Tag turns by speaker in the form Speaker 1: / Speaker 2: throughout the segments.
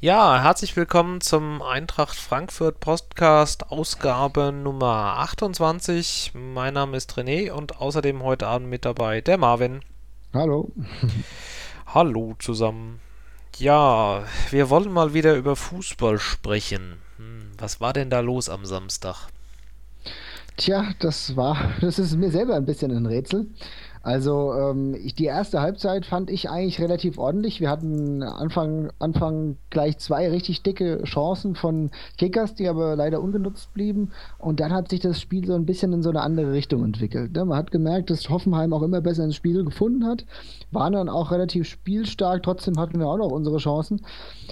Speaker 1: Ja, herzlich willkommen zum Eintracht Frankfurt Podcast, Ausgabe Nummer 28. Mein Name ist René und außerdem heute Abend mit dabei der Marvin.
Speaker 2: Hallo.
Speaker 1: Hallo zusammen. Ja, wir wollen mal wieder über Fußball sprechen. Was war denn da los am Samstag?
Speaker 2: Tja, das ist mir selber ein bisschen ein Rätsel. Also, die erste Halbzeit fand ich eigentlich relativ ordentlich. Wir hatten Anfang gleich zwei richtig dicke Chancen von Kickers, die aber leider ungenutzt blieben. Und dann hat sich das Spiel so ein bisschen in so eine andere Richtung entwickelt. Ne? Man hat gemerkt, dass Hoffenheim auch immer besser ins Spiel gefunden hat, waren dann auch relativ spielstark. Trotzdem hatten wir auch noch unsere Chancen.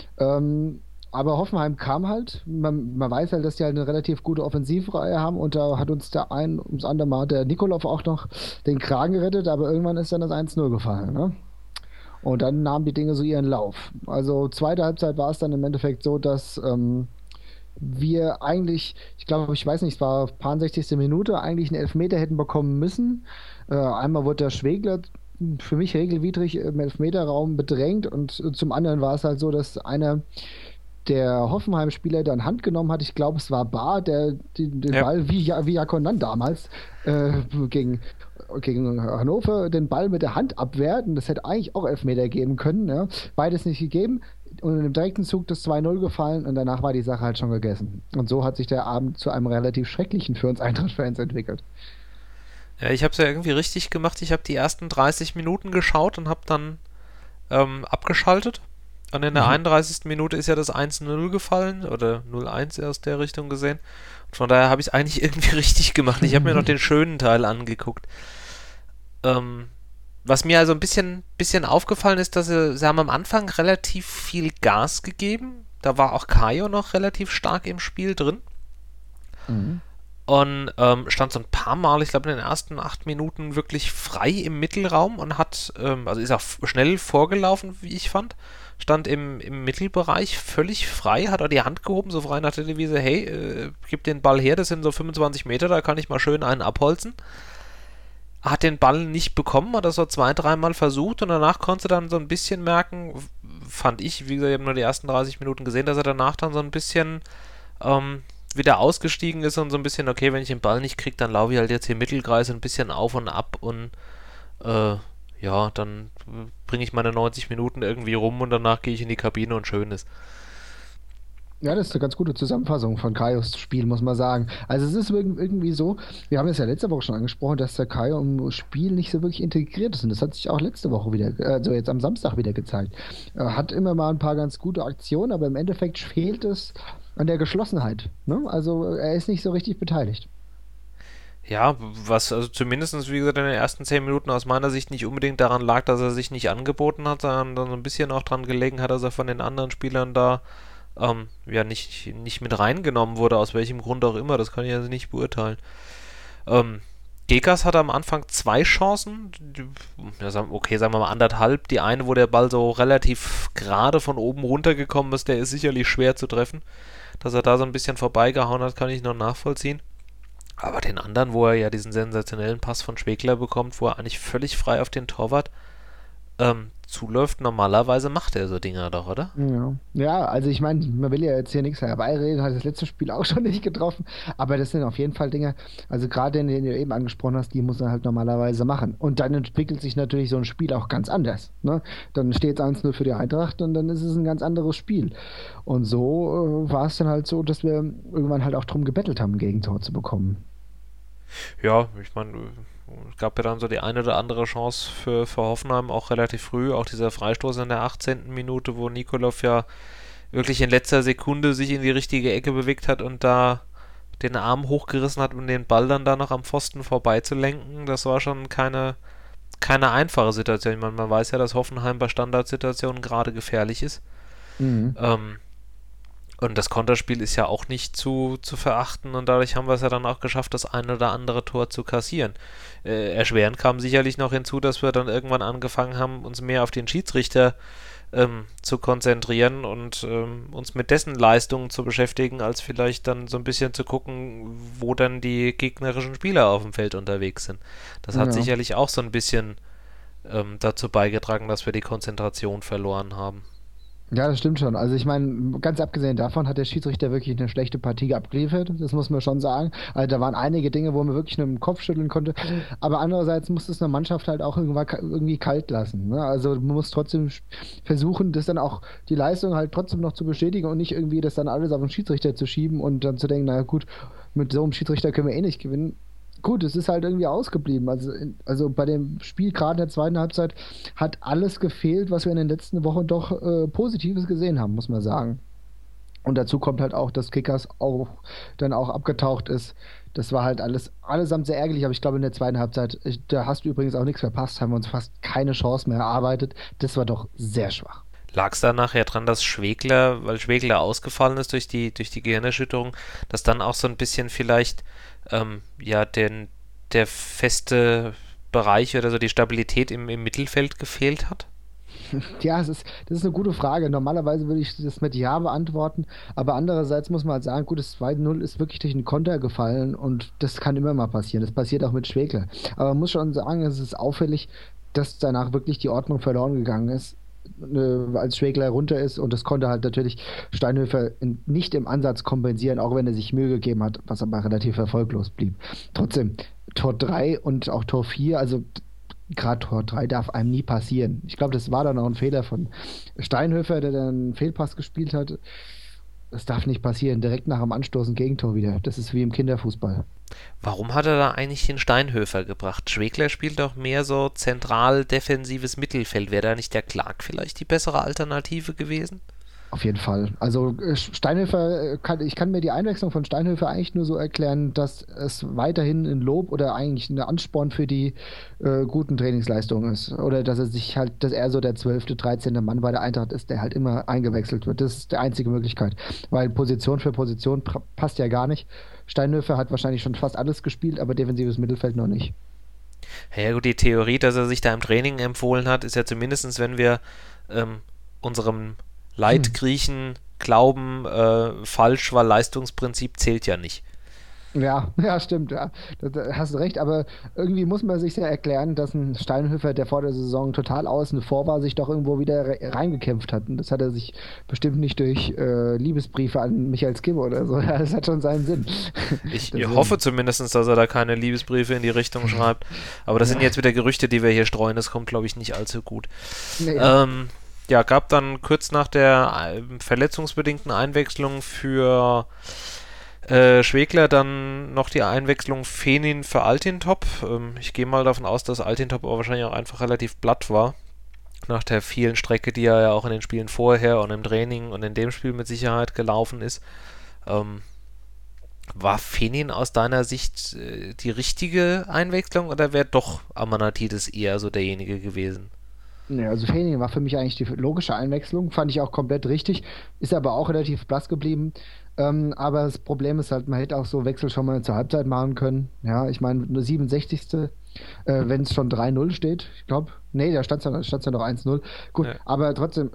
Speaker 2: Aber Hoffenheim kam halt. Man weiß halt, dass die halt eine relativ gute Offensivreihe haben und da hat uns der ein ums andere Mal der Nikolov auch noch den Kragen gerettet, aber irgendwann ist dann das 1-0 gefallen, ne? Und dann nahmen die Dinge so ihren Lauf. Also zweite Halbzeit war es dann im Endeffekt so, dass wir eigentlich, ich glaube, ich weiß nicht, es war paar 60. Minute, eigentlich einen Elfmeter hätten bekommen müssen. Einmal wurde der Schwegler für mich regelwidrig im Elfmeterraum bedrängt und zum anderen war es halt so, dass einer der Hoffenheim-Spieler dann Hand genommen hat. Ich glaube, es war Bahr, der den
Speaker 1: Ja.
Speaker 2: Ball wie Jakonan damals gegen, gegen Hannover den Ball mit der Hand abwehrt. Und das hätte eigentlich auch Elfmeter geben können. Ja. Beides nicht gegeben. Und im direkten Zug das 2-0 gefallen und danach war die Sache halt schon gegessen. Und so hat sich der Abend zu einem relativ schrecklichen für uns Eintracht-Fans entwickelt.
Speaker 1: Ja, ich habe es ja irgendwie richtig gemacht. Ich habe die ersten 30 Minuten geschaut und habe dann abgeschaltet. Und in der
Speaker 2: Mhm.
Speaker 1: 31. Minute ist ja das 1-0 gefallen oder 0-1 aus der Richtung gesehen. Und von daher habe ich es eigentlich irgendwie richtig gemacht. Ich habe mir noch den schönen Teil angeguckt. Ähm, Was mir also ein bisschen aufgefallen ist, dass sie haben am Anfang relativ viel Gas gegeben. Da war auch Kajo noch relativ stark im Spiel drin.
Speaker 2: Mhm.
Speaker 1: Und stand so ein paar Mal, ich glaube in den ersten 8 Minuten, wirklich frei im Mittelraum und also ist auch schnell vorgelaufen, wie ich fand. Stand im Mittelbereich völlig frei, hat auch die Hand gehoben, so frei nach der Devise, hey, gib den Ball her, das sind so 25 Meter, da kann ich mal schön einen abholzen. Hat den Ball nicht bekommen, hat das so zwei, dreimal versucht und danach konnte dann so ein bisschen merken, fand ich, wie gesagt, ich habe nur die ersten 30 Minuten gesehen, dass er danach dann so ein bisschen ähm, wieder ausgestiegen ist und so ein bisschen, okay, wenn ich den Ball nicht kriege, dann laufe ich halt jetzt hier im Mittelkreis ein bisschen auf und ab und äh, ja, dann bringe ich meine 90 Minuten irgendwie rum und danach gehe ich in die Kabine und schön ist.
Speaker 2: Ja, das ist eine ganz gute Zusammenfassung von Kaios Spiel, muss man sagen. Also es ist irgendwie so, wir haben es ja letzte Woche schon angesprochen, dass der Kaio im Spiel nicht so wirklich integriert ist. Und das hat sich auch letzte Woche wieder, also jetzt am Samstag wieder gezeigt. Er hat immer mal ein paar ganz gute Aktionen, aber im Endeffekt fehlt es an der Geschlossenheit. Ne? Also er ist nicht so richtig beteiligt.
Speaker 1: Ja, was also zumindest, wie gesagt, in den ersten 10 Minuten aus meiner Sicht nicht unbedingt daran lag, dass er sich nicht angeboten hat, sondern dann so ein bisschen auch dran gelegen hat, dass er von den anderen Spielern da ja nicht mit reingenommen wurde, aus welchem Grund auch immer, das kann ich also nicht beurteilen. Ähm, Gekas hatte am Anfang zwei Chancen, okay, sagen wir mal anderthalb. Die eine, wo der Ball so relativ gerade von oben runtergekommen ist, der ist sicherlich schwer zu treffen. Dass er da so ein bisschen vorbeigehauen hat, kann ich noch nachvollziehen. Aber den anderen, wo er ja diesen sensationellen Pass von Schwegler bekommt, wo er eigentlich völlig frei auf den Torwart zuläuft, normalerweise macht er so Dinger doch, oder?
Speaker 2: Ja, ja, also ich meine, man will ja jetzt hier nichts herbeireden, hat das letzte Spiel auch schon nicht getroffen, aber das sind auf jeden Fall Dinge, also gerade den du eben angesprochen hast, die muss er halt normalerweise machen. Und dann entwickelt sich natürlich so ein Spiel auch ganz anders. Ne? Dann steht es 1-0 für die Eintracht und dann ist es ein ganz anderes Spiel. Und so war es dann halt so, dass wir irgendwann halt auch drum gebettelt haben, ein Gegentor zu bekommen.
Speaker 1: Ja, ich meine, es gab ja dann so die eine oder andere Chance für Hoffenheim, auch relativ früh. Auch dieser Freistoß in der 18. Minute, wo Nikolov ja wirklich in letzter Sekunde sich in die richtige Ecke bewegt hat und da den Arm hochgerissen hat, um den Ball dann da noch am Pfosten vorbeizulenken. Das war schon keine einfache Situation. Ich meine, man weiß ja, dass Hoffenheim bei Standardsituationen gerade gefährlich ist.
Speaker 2: Mhm.
Speaker 1: Ähm, und das Konterspiel ist ja auch nicht zu verachten und dadurch haben wir es ja dann auch geschafft, das ein oder andere Tor zu kassieren. Erschwerend kam sicherlich noch hinzu, dass wir dann irgendwann angefangen haben, uns mehr auf den Schiedsrichter zu konzentrieren und uns mit dessen Leistungen zu beschäftigen, als vielleicht dann so ein bisschen zu gucken, wo dann die gegnerischen Spieler auf dem Feld unterwegs sind. Das hat
Speaker 2: Ja.
Speaker 1: sicherlich auch so ein bisschen dazu beigetragen, dass wir die Konzentration verloren haben.
Speaker 2: Ja, das stimmt schon. Also ich meine, ganz abgesehen davon hat der Schiedsrichter wirklich eine schlechte Partie abgeliefert. Das muss man schon sagen. Also da waren einige Dinge, wo man wirklich nur im Kopf schütteln konnte. Aber andererseits muss es eine Mannschaft halt auch irgendwann irgendwie kalt lassen. Ne? Also man muss trotzdem versuchen, das dann auch die Leistung halt trotzdem noch zu bestätigen und nicht irgendwie das dann alles auf den Schiedsrichter zu schieben und dann zu denken, naja gut, mit so einem Schiedsrichter können wir eh nicht gewinnen. Gut, es ist halt irgendwie ausgeblieben. Also bei dem Spiel gerade in der zweiten Halbzeit hat alles gefehlt, was wir in den letzten Wochen doch Positives gesehen haben, muss man sagen. Und dazu kommt halt auch, dass Kickers auch dann auch abgetaucht ist. Das war halt alles allesamt sehr ärgerlich, aber ich glaube in der zweiten Halbzeit, da hast du übrigens auch nichts verpasst, haben wir uns fast keine Chance mehr erarbeitet. Das war doch sehr schwach.
Speaker 1: Lag es da nachher dran, dass Schwegler, weil Schwegler ausgefallen ist durch die Gehirnerschütterung, dass dann auch so ein bisschen vielleicht ja der feste Bereich oder so die Stabilität im Mittelfeld gefehlt hat?
Speaker 2: Ja, das ist eine gute Frage. Normalerweise würde ich das mit Ja beantworten, aber andererseits muss man halt sagen, gut, das 2:0 ist wirklich durch einen Konter gefallen und das kann immer mal passieren. Das passiert auch mit Schwekler. Aber man muss schon sagen, es ist auffällig, dass danach wirklich die Ordnung verloren gegangen ist, als Schwekler runter ist und das konnte halt natürlich Steinhöfer nicht im Ansatz kompensieren, auch wenn er sich Mühe gegeben hat, was aber relativ erfolglos blieb. Trotzdem, Tor 3 und auch Tor 4, also gerade Tor 3 darf einem nie passieren. Ich glaube, das war dann auch ein Fehler von Steinhöfer, der dann einen Fehlpass gespielt hat. Das darf nicht passieren. Direkt nach dem Anstoß ein Gegentor wieder. Das ist wie im Kinderfußball.
Speaker 1: Warum hat er da eigentlich den Steinhöfer gebracht? Schwegler spielt doch mehr so zentral defensives Mittelfeld. Wäre da nicht der Clark vielleicht die bessere Alternative gewesen?
Speaker 2: Auf jeden Fall. Also Steinhöfer, ich kann mir die Einwechslung von Steinhöfer eigentlich nur so erklären, dass es weiterhin ein Lob oder eigentlich ein Ansporn für die guten Trainingsleistungen ist. Oder dass er sich halt, dass er so der 12., 13. Mann bei der Eintracht ist, der halt immer eingewechselt wird. Das ist die einzige Möglichkeit. Weil Position für Position passt ja gar nicht. Steinhöfer hat wahrscheinlich schon fast alles gespielt, aber defensives Mittelfeld noch nicht.
Speaker 1: Ja gut, die Theorie, dass er sich da im Training empfohlen hat, ist ja zumindestens, wenn wir unserem Leitgriechen glauben, falsch, weil Leistungsprinzip zählt ja nicht.
Speaker 2: Ja, ja, stimmt, ja. Da hast du recht, aber irgendwie muss man sich ja erklären, dass ein Steinhöfer, der vor der Saison total außen vor war, sich doch irgendwo wieder reingekämpft hat. Und das hat er sich bestimmt nicht durch Liebesbriefe an Michael Skibbe oder so. Ja, das hat schon seinen Sinn.
Speaker 1: Ich hoffe
Speaker 2: Deswegen,
Speaker 1: zumindest, dass er da keine Liebesbriefe in die Richtung schreibt. Aber das sind
Speaker 2: ja,
Speaker 1: jetzt wieder Gerüchte, die wir hier streuen. Das kommt, glaube ich, nicht allzu gut.
Speaker 2: nee.
Speaker 1: Ja, gab dann kurz nach der verletzungsbedingten Einwechslung für Schwegler dann noch die Einwechslung Fenin für Altintop. Ich gehe mal davon aus, dass Altintop aber wahrscheinlich auch einfach relativ platt war. Nach der vielen Strecke, die er ja auch in den Spielen vorher und im Training und in dem Spiel mit Sicherheit gelaufen ist. Ähm, War Fenin aus deiner Sicht die richtige Einwechslung oder wäre doch Amanatidis eher so derjenige gewesen?
Speaker 2: Nee, also Fenin war für mich eigentlich die logische Einwechslung, fand ich auch komplett richtig, ist aber auch relativ blass geblieben. Aber das Problem ist halt, man hätte auch so Wechsel schon mal zur Halbzeit machen können. Ja, ich meine, nur 67. Wenn es schon 3:0 steht, ich glaube. Nee, da stand ja noch 1:0. Gut,
Speaker 1: Ja.
Speaker 2: aber trotzdem,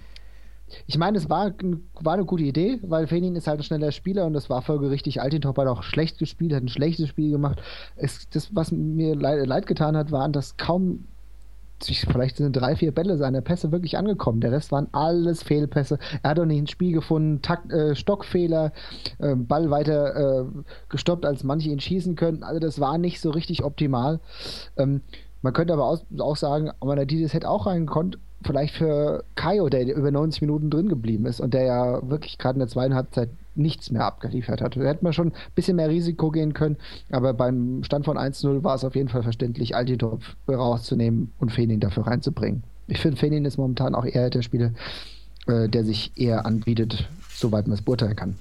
Speaker 2: ich meine, war eine gute Idee, weil Fenin ist halt ein schneller Spieler und das war folgerichtig. Altintop hat auch schlecht gespielt, hat ein schlechtes Spiel gemacht. Das, was mir leid getan hat, waren, dass kaum vielleicht sind 3, 4 Bälle seiner Pässe wirklich angekommen. Der Rest waren alles Fehlpässe. Er hat auch nicht ins Spiel gefunden. Stockfehler, Ball weiter gestoppt, als manche ihn schießen können. Also das war nicht so richtig optimal. Ähm, Man könnte aber auch sagen, Amanadidis hätte auch reingekonnt. Vielleicht für Kaio, der über 90 Minuten drin geblieben ist und der ja wirklich gerade in der zweiten Halbzeit nichts mehr abgeliefert hat. Da hätte man schon ein bisschen mehr Risiko gehen können. Aber beim Stand von 1:0 war es auf jeden Fall verständlich, Altidorf rauszunehmen und Fenin dafür reinzubringen. Ich finde, Fenin ist momentan auch eher der Spieler, der sich eher anbietet, soweit man es beurteilen kann.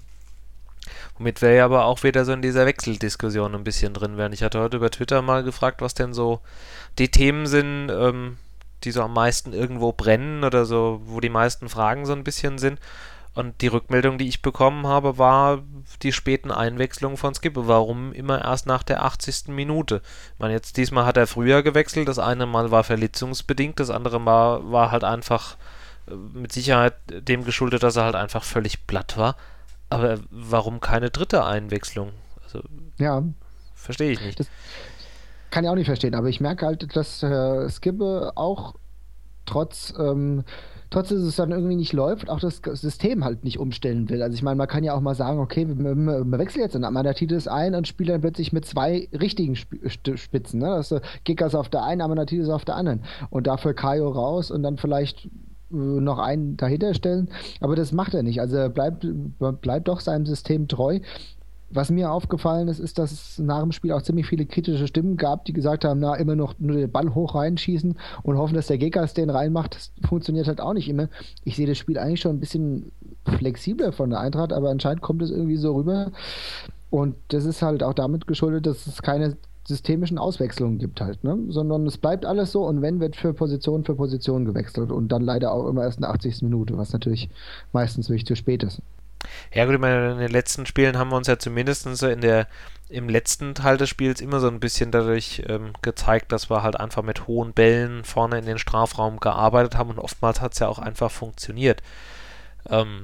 Speaker 1: Womit wir ja aber auch wieder so in dieser Wechseldiskussion ein bisschen drin wären. Ich hatte heute über Twitter mal gefragt, was denn so die Themen sind, die so am meisten irgendwo brennen oder so, wo die meisten Fragen so ein bisschen sind. Und die Rückmeldung, die ich bekommen habe, war die späten Einwechslungen von Skippe. Warum immer erst nach der 80. Minute? Ich meine, jetzt diesmal hat er früher gewechselt. Das eine Mal war verletzungsbedingt, das andere Mal war halt einfach mit Sicherheit dem geschuldet, dass er halt einfach völlig platt war. Aber warum keine dritte Einwechslung? Also,
Speaker 2: Ja,
Speaker 1: verstehe ich nicht.
Speaker 2: das kann ich auch nicht verstehen, aber ich merke halt, dass Skibbe auch trotz trotz dass es dann irgendwie nicht läuft, auch das System halt nicht umstellen will. Also ich meine, man kann ja auch mal sagen, okay, wir wechseln jetzt in Amanatidis ein und spielen dann plötzlich mit zwei richtigen Spitzen. Ne? Das ist Gekas auf der einen, Amanatidis auf der anderen. Und dafür Kaio raus und dann vielleicht noch einen dahinter stellen. Aber das macht er nicht. Also er bleibt doch seinem System treu. Was mir aufgefallen ist, ist, dass es nach dem Spiel auch ziemlich viele kritische Stimmen gab, die gesagt haben, na, immer noch nur den Ball hoch reinschießen und hoffen, dass der Gekas den reinmacht. Das funktioniert halt auch nicht immer. Ich sehe das Spiel eigentlich schon ein bisschen flexibler von der Eintracht, aber anscheinend kommt es irgendwie so rüber. Und das ist halt auch damit geschuldet, dass es keine systemischen Auswechslungen gibt halt, ne? Sondern es bleibt alles so und wenn, wird für Position gewechselt und dann leider auch immer erst in der 80. Minute, was natürlich meistens wirklich zu spät ist.
Speaker 1: Ja gut, ich meine, in den letzten Spielen haben wir uns ja zumindest so im letzten Teil des Spiels immer so ein bisschen dadurch gezeigt, dass wir halt einfach mit hohen Bällen vorne in den Strafraum gearbeitet haben und oftmals hat es ja auch einfach funktioniert. Ähm,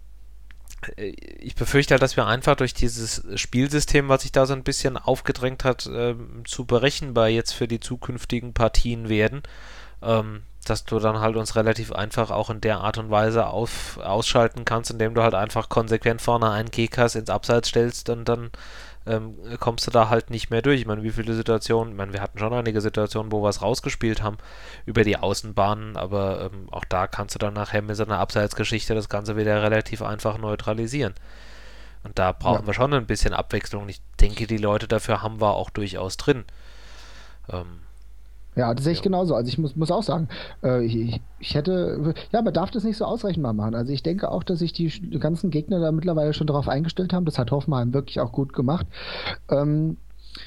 Speaker 1: Ich befürchte halt, dass wir einfach durch dieses Spielsystem, was sich da so ein bisschen aufgedrängt hat, zu berechenbar jetzt für die zukünftigen Partien werden, dass du dann halt uns relativ einfach auch in der Art und Weise ausschalten kannst, indem du halt einfach konsequent vorne einen Gekas ins Abseits stellst und dann kommst du da halt nicht mehr durch. Ich meine, wie viele Situationen, ich meine, wir hatten schon einige Situationen, wo wir es rausgespielt haben über die Außenbahnen, aber auch da kannst du dann nachher mit so einer Abseitsgeschichte das Ganze wieder relativ einfach neutralisieren. Und da
Speaker 2: Ja.
Speaker 1: brauchen wir schon ein bisschen Abwechslung. Ich denke, die Leute dafür haben wir auch durchaus drin. Ähm,
Speaker 2: Ja, das sehe ich
Speaker 1: ja.
Speaker 2: genauso. Also ich muss auch sagen, ich hätte, ja, man darf das nicht so ausrechenbar machen. Also ich denke auch, dass sich die ganzen Gegner da mittlerweile schon darauf eingestellt haben. Das hat Hoffenheim wirklich auch gut gemacht. Ähm,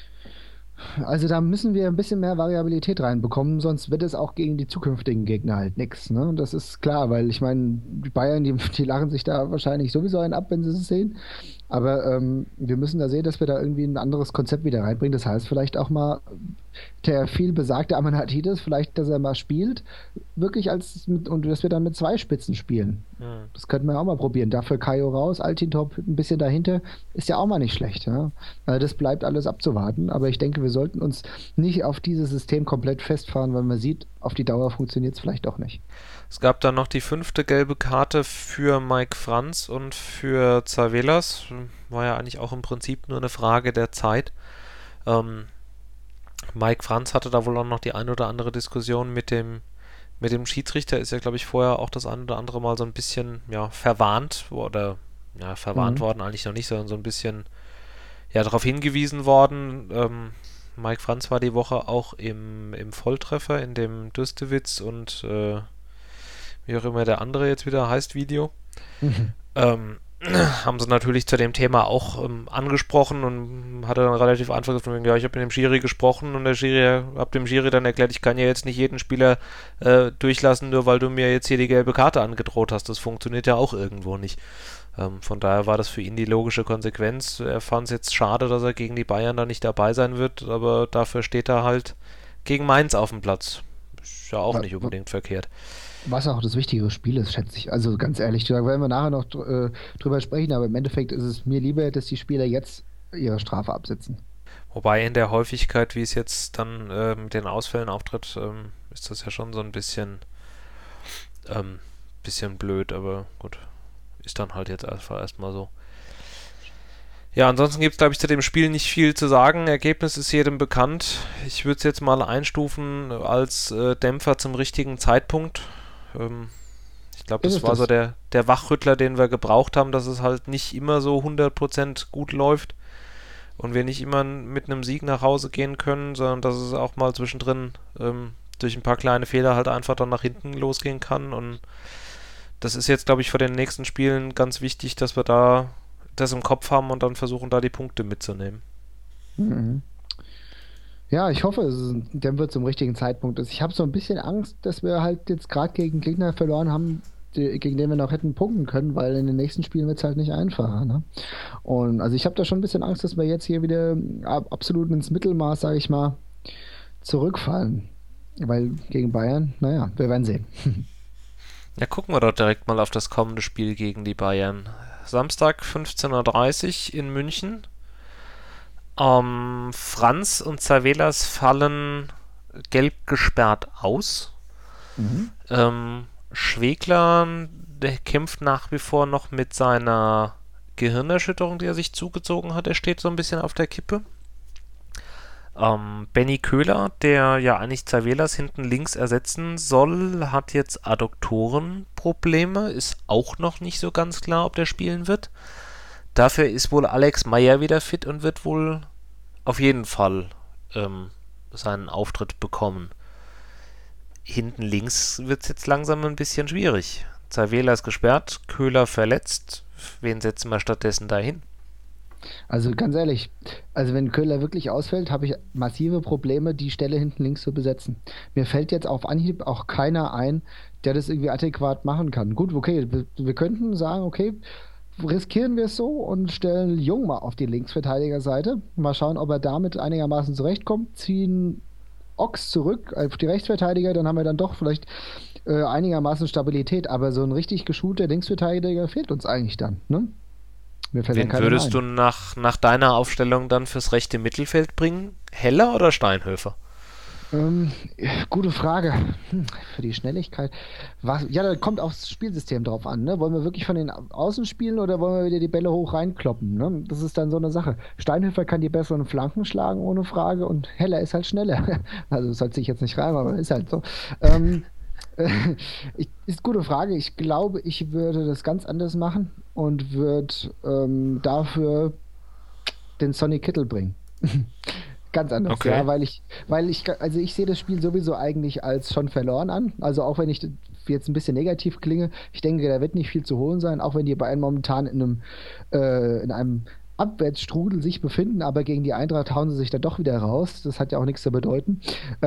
Speaker 2: also da müssen wir ein bisschen mehr Variabilität reinbekommen, sonst wird es auch gegen die zukünftigen Gegner halt nichts. Ne? Das ist klar, weil ich meine, die Bayern, die lachen sich da wahrscheinlich sowieso einen ab, wenn sie es sehen. Aber wir müssen da sehen, dass wir da irgendwie ein anderes Konzept wieder reinbringen. Das heißt, vielleicht auch mal der viel besagte Amanatidis, vielleicht, dass er mal spielt, wirklich und dass wir dann mit zwei Spitzen spielen.
Speaker 1: Hm.
Speaker 2: Das könnten wir auch mal probieren. Dafür Kaio raus, Altintop ein bisschen dahinter, ist ja auch mal nicht schlecht. Ja? Also das bleibt alles abzuwarten, aber ich denke, wir sollten uns nicht auf dieses System komplett festfahren, weil man sieht, auf die Dauer funktioniert es vielleicht auch nicht.
Speaker 1: Es gab dann noch die 5. gelbe Karte für Mike Franz und für Zavelas. War ja eigentlich auch im Prinzip nur eine Frage der Zeit. Ähm, Mike Franz hatte da wohl auch noch die ein oder andere Diskussion mit dem Schiedsrichter. Ist ja, glaube ich, vorher auch das ein oder andere Mal so ein bisschen ja, verwarnt oder ja, verwarnt
Speaker 2: Mhm.
Speaker 1: worden eigentlich noch nicht, sondern so ein bisschen ja, darauf hingewiesen worden. Mike Franz war die Woche auch im Volltreffer, in dem Dürstewitz und wie auch immer der andere jetzt wieder heißt, Video.
Speaker 2: Mhm.
Speaker 1: Ähm, haben sie natürlich zu dem Thema auch angesprochen und hat er dann relativ einfach gesagt, ja, ich habe mit dem Schiri gesprochen und der Schiri, hab dem Schiri dann erklärt, ich kann ja jetzt nicht jeden Spieler durchlassen, nur weil du mir jetzt hier die gelbe Karte angedroht hast. Das funktioniert ja auch irgendwo nicht. Von daher war das für ihn die logische Konsequenz. Er fand es jetzt schade, dass er gegen die Bayern da nicht dabei sein wird, aber dafür steht er halt gegen Mainz auf dem Platz. Ist ja auch
Speaker 2: Wa-
Speaker 1: nicht
Speaker 2: wa-
Speaker 1: unbedingt verkehrt.
Speaker 2: Was auch das wichtigere Spiel ist, schätze ich. Also ganz ehrlich, da werden wir nachher noch drüber sprechen, aber im Endeffekt ist es mir lieber, dass die Spieler jetzt ihre Strafe absitzen.
Speaker 1: Wobei in der Häufigkeit, wie es jetzt dann mit den Ausfällen auftritt, ist das ja schon so ein bisschen blöd, aber gut, ist dann halt jetzt einfach erstmal so. Ja, ansonsten gibt es, glaube ich, zu dem Spiel nicht viel zu sagen. Ergebnis ist jedem bekannt. Ich würde es jetzt mal einstufen als Dämpfer zum richtigen Zeitpunkt. Ähm, Ich glaube,
Speaker 2: Ist
Speaker 1: das
Speaker 2: es
Speaker 1: war so
Speaker 2: das?
Speaker 1: der Wachrüttler, den wir gebraucht haben, dass es halt nicht immer so 100% gut läuft und wir nicht immer mit einem Sieg nach Hause gehen können, sondern dass es auch mal zwischendrin durch ein paar kleine Fehler halt einfach dann nach hinten losgehen kann. Und das ist jetzt, glaube ich, für den nächsten Spielen ganz wichtig, dass wir da das im Kopf haben und dann versuchen, da die Punkte mitzunehmen.
Speaker 2: Mhm. Ja, ich hoffe, der wird zum richtigen Zeitpunkt ist. Ich habe so ein bisschen Angst, dass wir halt jetzt gerade gegen Gegner verloren haben, gegen den wir noch hätten punkten können, weil in den nächsten Spielen wird es halt nicht einfacher. Ne? Und also ich habe da schon ein bisschen Angst, dass wir jetzt hier wieder absolut ins Mittelmaß, sage ich mal, zurückfallen. Weil gegen Bayern, naja, wir werden sehen.
Speaker 1: Ja, gucken wir doch direkt mal auf das kommende Spiel gegen die Bayern. Samstag 15:30 Uhr in München. Franz und Zavelas fallen gelb gesperrt aus.
Speaker 2: Mhm.
Speaker 1: Ähm, Schwegler, der kämpft nach wie vor noch mit seiner Gehirnerschütterung, die er sich zugezogen hat. Er steht so ein bisschen auf der Kippe. Benny Köhler, der ja eigentlich Zavelas hinten links ersetzen soll, hat jetzt Adduktorenprobleme. Ist auch noch nicht so ganz klar, ob der spielen wird. Dafür ist wohl Alex Meyer wieder fit und wird wohl auf jeden Fall seinen Auftritt bekommen. Hinten links wird es jetzt langsam ein bisschen schwierig. Zavela ist gesperrt, Köhler verletzt. Wen setzen wir stattdessen dahin?
Speaker 2: Also ganz ehrlich, also wenn Köhler wirklich ausfällt, habe ich massive Probleme, die Stelle hinten links zu besetzen. Mir fällt jetzt auf Anhieb auch keiner ein, der das irgendwie adäquat machen kann. Gut, okay, wir könnten sagen, okay, riskieren wir es so und stellen Jung mal auf die Linksverteidigerseite. Mal schauen, ob er damit einigermaßen zurechtkommt. Ziehen Ochs zurück auf die Rechtsverteidiger, dann haben wir dann doch vielleicht einigermaßen Stabilität. Aber so ein richtig geschulter Linksverteidiger fehlt uns eigentlich dann. Ne? Mir fällt dann
Speaker 1: Wen
Speaker 2: keiner mehr
Speaker 1: würdest du
Speaker 2: ein.
Speaker 1: nach deiner Aufstellung dann fürs rechte Mittelfeld bringen? Heller oder Steinhöfer?
Speaker 2: Ähm, Gute Frage. Für die Schnelligkeit. Was, ja, da kommt aufs Spielsystem drauf an. Ne? Wollen wir wirklich von den Außen spielen oder wollen wir wieder die Bälle hoch reinkloppen? Ne? Das ist dann so eine Sache. Steinhöfer kann die besseren Flanken schlagen, ohne Frage, und Heller ist halt schneller. Also, das soll sich jetzt nicht reimen, aber ist halt so. Ähm, ist eine gute Frage. Ich glaube, ich würde das ganz anders machen und würde dafür den Sonny Kittel bringen. Ganz anders,
Speaker 1: Okay.
Speaker 2: ja, also ich sehe das Spiel sowieso eigentlich als schon verloren an. Also auch wenn ich jetzt ein bisschen negativ klinge, ich denke, da wird nicht viel zu holen sein, auch wenn die Bayern momentan in einem Abwärtsstrudel sich befinden, aber gegen die Eintracht hauen sie sich dann doch wieder raus. Das hat ja auch nichts zu bedeuten.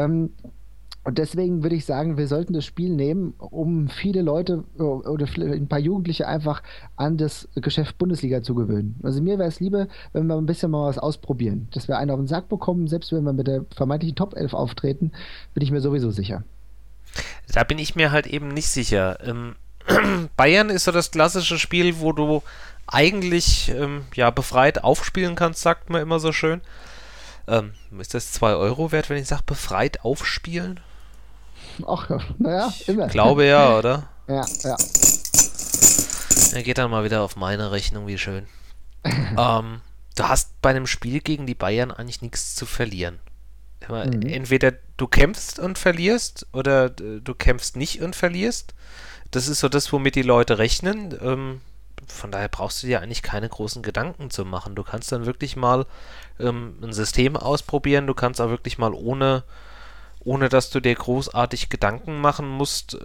Speaker 2: Und deswegen würde ich sagen, wir sollten das Spiel nehmen, um viele Leute oder vielleicht ein paar Jugendliche einfach an das Geschäft Bundesliga zu gewöhnen. Also mir wäre es lieber, wenn wir ein bisschen mal was ausprobieren. Dass wir einen auf den Sack bekommen, selbst wenn wir mit der vermeintlichen Top 11 auftreten, bin ich mir sowieso sicher.
Speaker 1: Da bin ich mir halt eben nicht sicher. Bayern ist so das klassische Spiel, wo du eigentlich ja befreit aufspielen kannst, sagt man immer so schön. Ist das 2 Euro wert, wenn ich sage befreit aufspielen?
Speaker 2: Ach, naja,
Speaker 1: Ich
Speaker 2: immer.
Speaker 1: glaube ja, oder?
Speaker 2: Ja, ja.
Speaker 1: Er geht dann mal wieder auf meine Rechnung, wie schön. Du hast bei einem Spiel gegen die Bayern eigentlich nichts zu verlieren.
Speaker 2: Mhm.
Speaker 1: Entweder du kämpfst und verlierst oder du kämpfst nicht und verlierst. Das ist so das, womit die Leute rechnen. Von daher brauchst du dir eigentlich keine großen Gedanken zu machen. Du kannst dann wirklich mal ein System ausprobieren. Du kannst auch wirklich mal ohne dass du dir großartig Gedanken machen musst,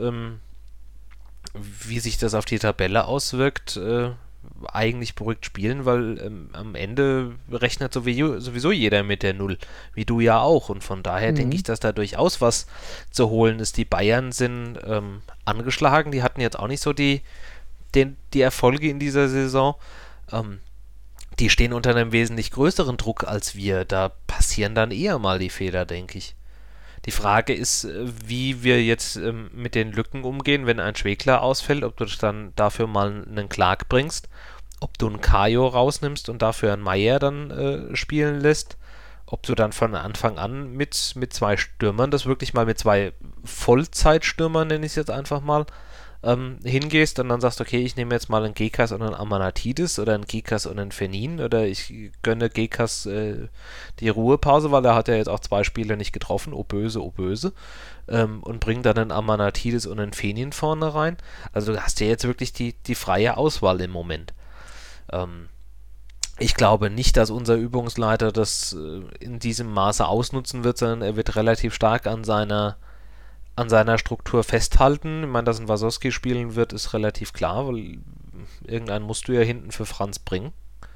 Speaker 1: wie sich das auf die Tabelle auswirkt, eigentlich beruhigt spielen, weil am Ende rechnet sowieso jeder mit der Null, wie du ja auch. Und von daher denke ich,
Speaker 2: Mhm.
Speaker 1: dass da durchaus was zu holen ist. Die Bayern sind angeschlagen, die hatten jetzt auch nicht so die Erfolge in dieser Saison. Ähm, Die stehen unter einem wesentlich größeren Druck als wir. Da passieren dann eher mal die Fehler, denke ich. Die Frage ist, wie wir jetzt mit den Lücken umgehen, wenn ein Schwegler ausfällt, ob du dann dafür mal einen Clark bringst, ob du einen Kajo rausnimmst und dafür einen Meier dann spielen lässt, ob du dann von Anfang an mit zwei Stürmern, das wirklich mal mit zwei Vollzeitstürmern, nenne ich es jetzt einfach mal, hingehst und dann sagst, okay, ich nehme jetzt mal einen Gekas und einen Amanatidis oder einen Gekas und einen Fenin oder ich gönne Gekas die Ruhepause, weil er hat ja jetzt auch 2 Spiele nicht getroffen, oh böse, oh böse, und bringt dann einen Amanatidis und einen Fenin vorne rein. Also du hast ja jetzt wirklich die freie Auswahl im Moment. Ähm, Ich glaube nicht, dass unser Übungsleiter das in diesem Maße ausnutzen wird, sondern er wird relativ stark an seiner Struktur festhalten. Ich meine, dass ein Wasowski spielen wird, ist relativ klar, weil irgendeinen musst du ja hinten für Franz bringen.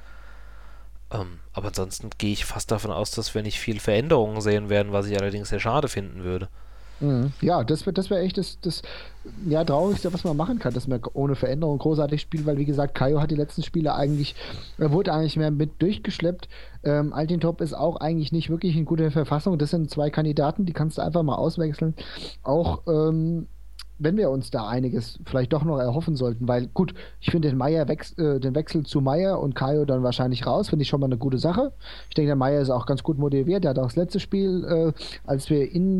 Speaker 1: Aber ansonsten gehe ich fast davon aus, dass wir nicht viel Veränderungen sehen werden, was ich allerdings sehr schade finden würde.
Speaker 2: Mhm. Ja, das wär echt das ja, Traurigste, was man machen kann, dass man ohne Veränderung großartig spielt, weil wie gesagt, Kaio hat die letzten Spiele eigentlich, er wurde eigentlich mehr mit durchgeschleppt. Altintop ist auch eigentlich nicht wirklich in guter Verfassung. Das sind zwei Kandidaten, die kannst du einfach mal auswechseln. Auch wenn wir uns da einiges vielleicht doch noch erhoffen sollten, weil gut, ich finde den Wechsel zu Meier und Kaio dann wahrscheinlich raus, finde ich schon mal eine gute Sache. Ich denke, der Meier ist auch ganz gut motiviert. Der hat auch das letzte Spiel, als wir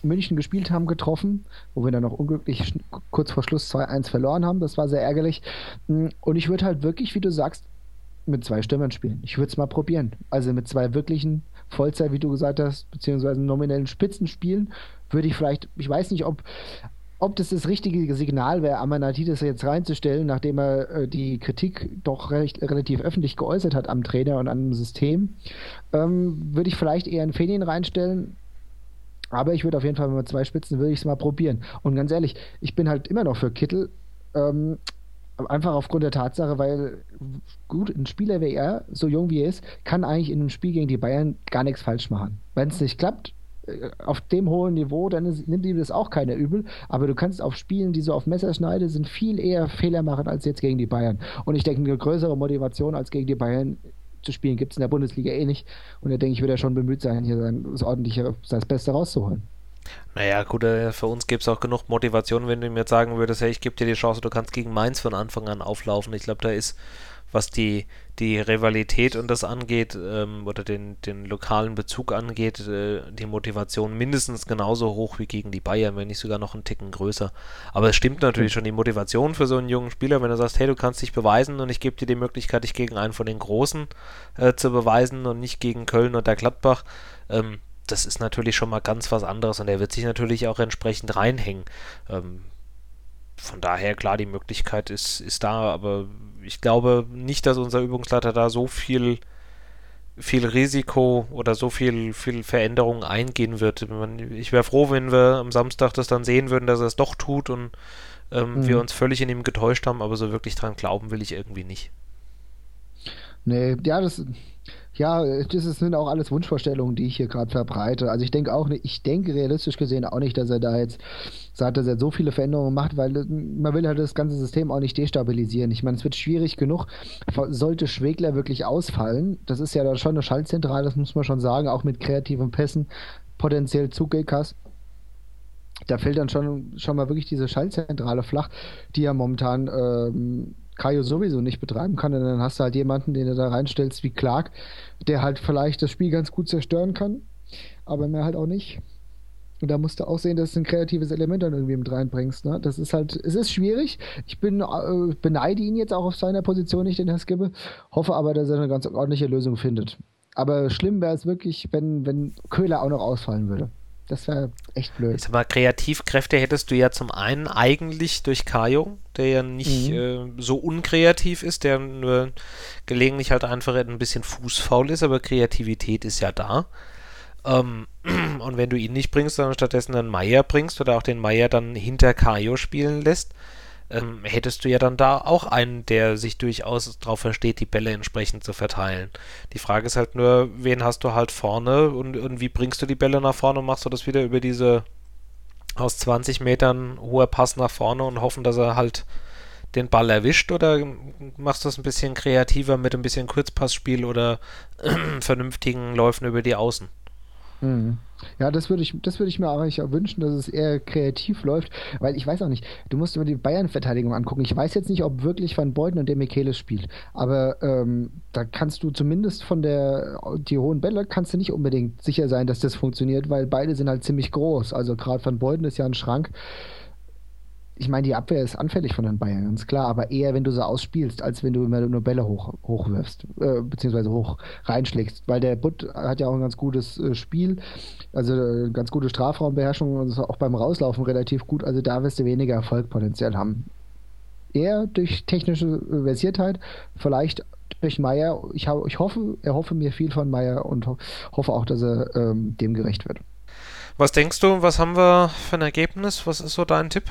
Speaker 2: München gespielt haben, getroffen, wo wir dann noch unglücklich kurz vor Schluss 2-1 verloren haben. Das war sehr ärgerlich. Und ich würde halt wirklich, wie du sagst, mit zwei Stürmern spielen. Ich würde es mal probieren. Also mit zwei wirklichen Vollzeit, wie du gesagt hast, beziehungsweise nominellen Spitzen spielen, würde ich vielleicht, ich weiß nicht, ob das richtige Signal wäre, Amanatidis jetzt reinzustellen, nachdem er die Kritik doch relativ öffentlich geäußert hat am Trainer und am System. Würde ich vielleicht eher einen Fenin reinstellen, aber ich würde auf jeden Fall mit zwei Spitzen, würde ich es mal probieren. Und ganz ehrlich, ich bin halt immer noch für Kittel, ähm, einfach aufgrund der Tatsache, weil gut, ein Spieler wie er, so jung wie er ist, kann eigentlich in einem Spiel gegen die Bayern gar nichts falsch machen. Wenn es nicht klappt, auf dem hohen Niveau, dann nimmt ihm das auch keiner übel. Aber du kannst auf Spielen, die so auf Messerschneide sind, viel eher Fehler machen als jetzt gegen die Bayern. Und ich denke, eine größere Motivation als gegen die Bayern zu spielen gibt es in der Bundesliga eh nicht. Und da denke ich, wird er schon bemüht sein, hier sein Beste rauszuholen.
Speaker 1: Naja, gut, für uns gäbe es auch genug Motivation, wenn du mir jetzt sagen würdest, hey, ich gebe dir die Chance, du kannst gegen Mainz von Anfang an auflaufen. Ich glaube, da ist, was die Rivalität und das angeht, oder den lokalen Bezug angeht, die Motivation mindestens genauso hoch wie gegen die Bayern, wenn nicht sogar noch einen Ticken größer. Aber es stimmt natürlich schon, die Motivation für so einen jungen Spieler, wenn du sagst, hey, du kannst dich beweisen und ich gebe dir die Möglichkeit, dich gegen einen von den Großen zu beweisen und nicht gegen Köln oder Gladbach, das ist natürlich schon mal ganz was anderes und er wird sich natürlich auch entsprechend reinhängen. Von daher, klar, die Möglichkeit ist da, aber ich glaube nicht, dass unser Übungsleiter da so viel Risiko oder so viel Veränderung eingehen wird. Ich wäre froh, wenn wir am Samstag das dann sehen würden, dass er es doch tut und wir
Speaker 2: Mhm.
Speaker 1: uns völlig in ihm getäuscht haben, aber so wirklich dran glauben will ich irgendwie nicht.
Speaker 2: Nee, sind auch alles Wunschvorstellungen, die ich hier gerade verbreite. Also ich denke auch nicht, ich denke realistisch gesehen auch nicht, dass er da jetzt sagt, dass er so viele Veränderungen macht, weil man will halt das ganze System auch nicht destabilisieren. Ich meine, es wird schwierig genug, sollte Schwegler wirklich ausfallen. Das ist ja da schon eine Schaltzentrale, das muss man schon sagen, auch mit kreativen Pässen, potenziell Zuggekas. Da fällt dann schon mal wirklich diese Schaltzentrale flach, die ja momentan Kajo sowieso nicht betreiben kann. Und dann hast du halt jemanden, den du da reinstellst wie Clark, der halt vielleicht das Spiel ganz gut zerstören kann, aber mehr halt auch nicht. Und da musst du auch sehen, dass du ein kreatives Element dann irgendwie mit reinbringst. Ne? Das ist halt, es ist schwierig. Ich beneide ihn jetzt auch auf seiner Position nicht, den Herr Skibbe. Hoffe aber, dass er eine ganz ordentliche Lösung findet. Aber schlimm wäre es wirklich, wenn Köhler auch noch ausfallen würde. Das wäre echt
Speaker 1: Ich
Speaker 2: blöd.
Speaker 1: sag mal, Kreativkräfte hättest du ja zum einen eigentlich durch Kajo, der ja nicht
Speaker 2: Mhm.
Speaker 1: so unkreativ ist, der nur gelegentlich halt einfach ein bisschen fußfaul ist, aber Kreativität ist ja da. Ähm, und wenn du ihn nicht bringst, sondern stattdessen einen Meier bringst oder auch den Meier dann hinter Kajo spielen lässt, hättest du ja dann da auch einen, der sich durchaus darauf versteht, die Bälle entsprechend zu verteilen. Die Frage ist halt nur, wen hast du halt vorne und wie bringst du die Bälle nach vorne und machst du das wieder über diese aus 20 Metern hoher Pass nach vorne und hoffen, dass er halt den Ball erwischt oder machst du das ein bisschen kreativer mit ein bisschen Kurzpassspiel oder vernünftigen Läufen über die Außen?
Speaker 2: Mhm. Ja, das würde ich mir eigentlich auch wünschen, dass es eher kreativ läuft, weil ich weiß auch nicht, du musst immer die Bayern-Verteidigung angucken. Ich weiß jetzt nicht, ob wirklich Van Beuten und der Michelis spielt, aber da kannst du zumindest die hohen Bälle kannst du nicht unbedingt sicher sein, dass das funktioniert, weil beide sind halt ziemlich groß. Also gerade Van Beuten ist ja ein Schrank. Ich meine, die Abwehr ist anfällig von den Bayern, ganz klar, aber eher, wenn du sie ausspielst, als wenn du immer nur Bälle hochwirfst, beziehungsweise hoch reinschlägst. Weil der Butt hat ja auch ein ganz gutes Spiel, also ganz gute Strafraumbeherrschung und ist auch beim Rauslaufen relativ gut, also da wirst du weniger Erfolg haben. Eher durch technische Versiertheit, vielleicht durch Meier. Ich hoffe, er hoffe mir viel von Meier und hoffe auch, dass er dem gerecht wird.
Speaker 1: Was denkst du, was haben wir für ein Ergebnis? Was ist so dein Tipp?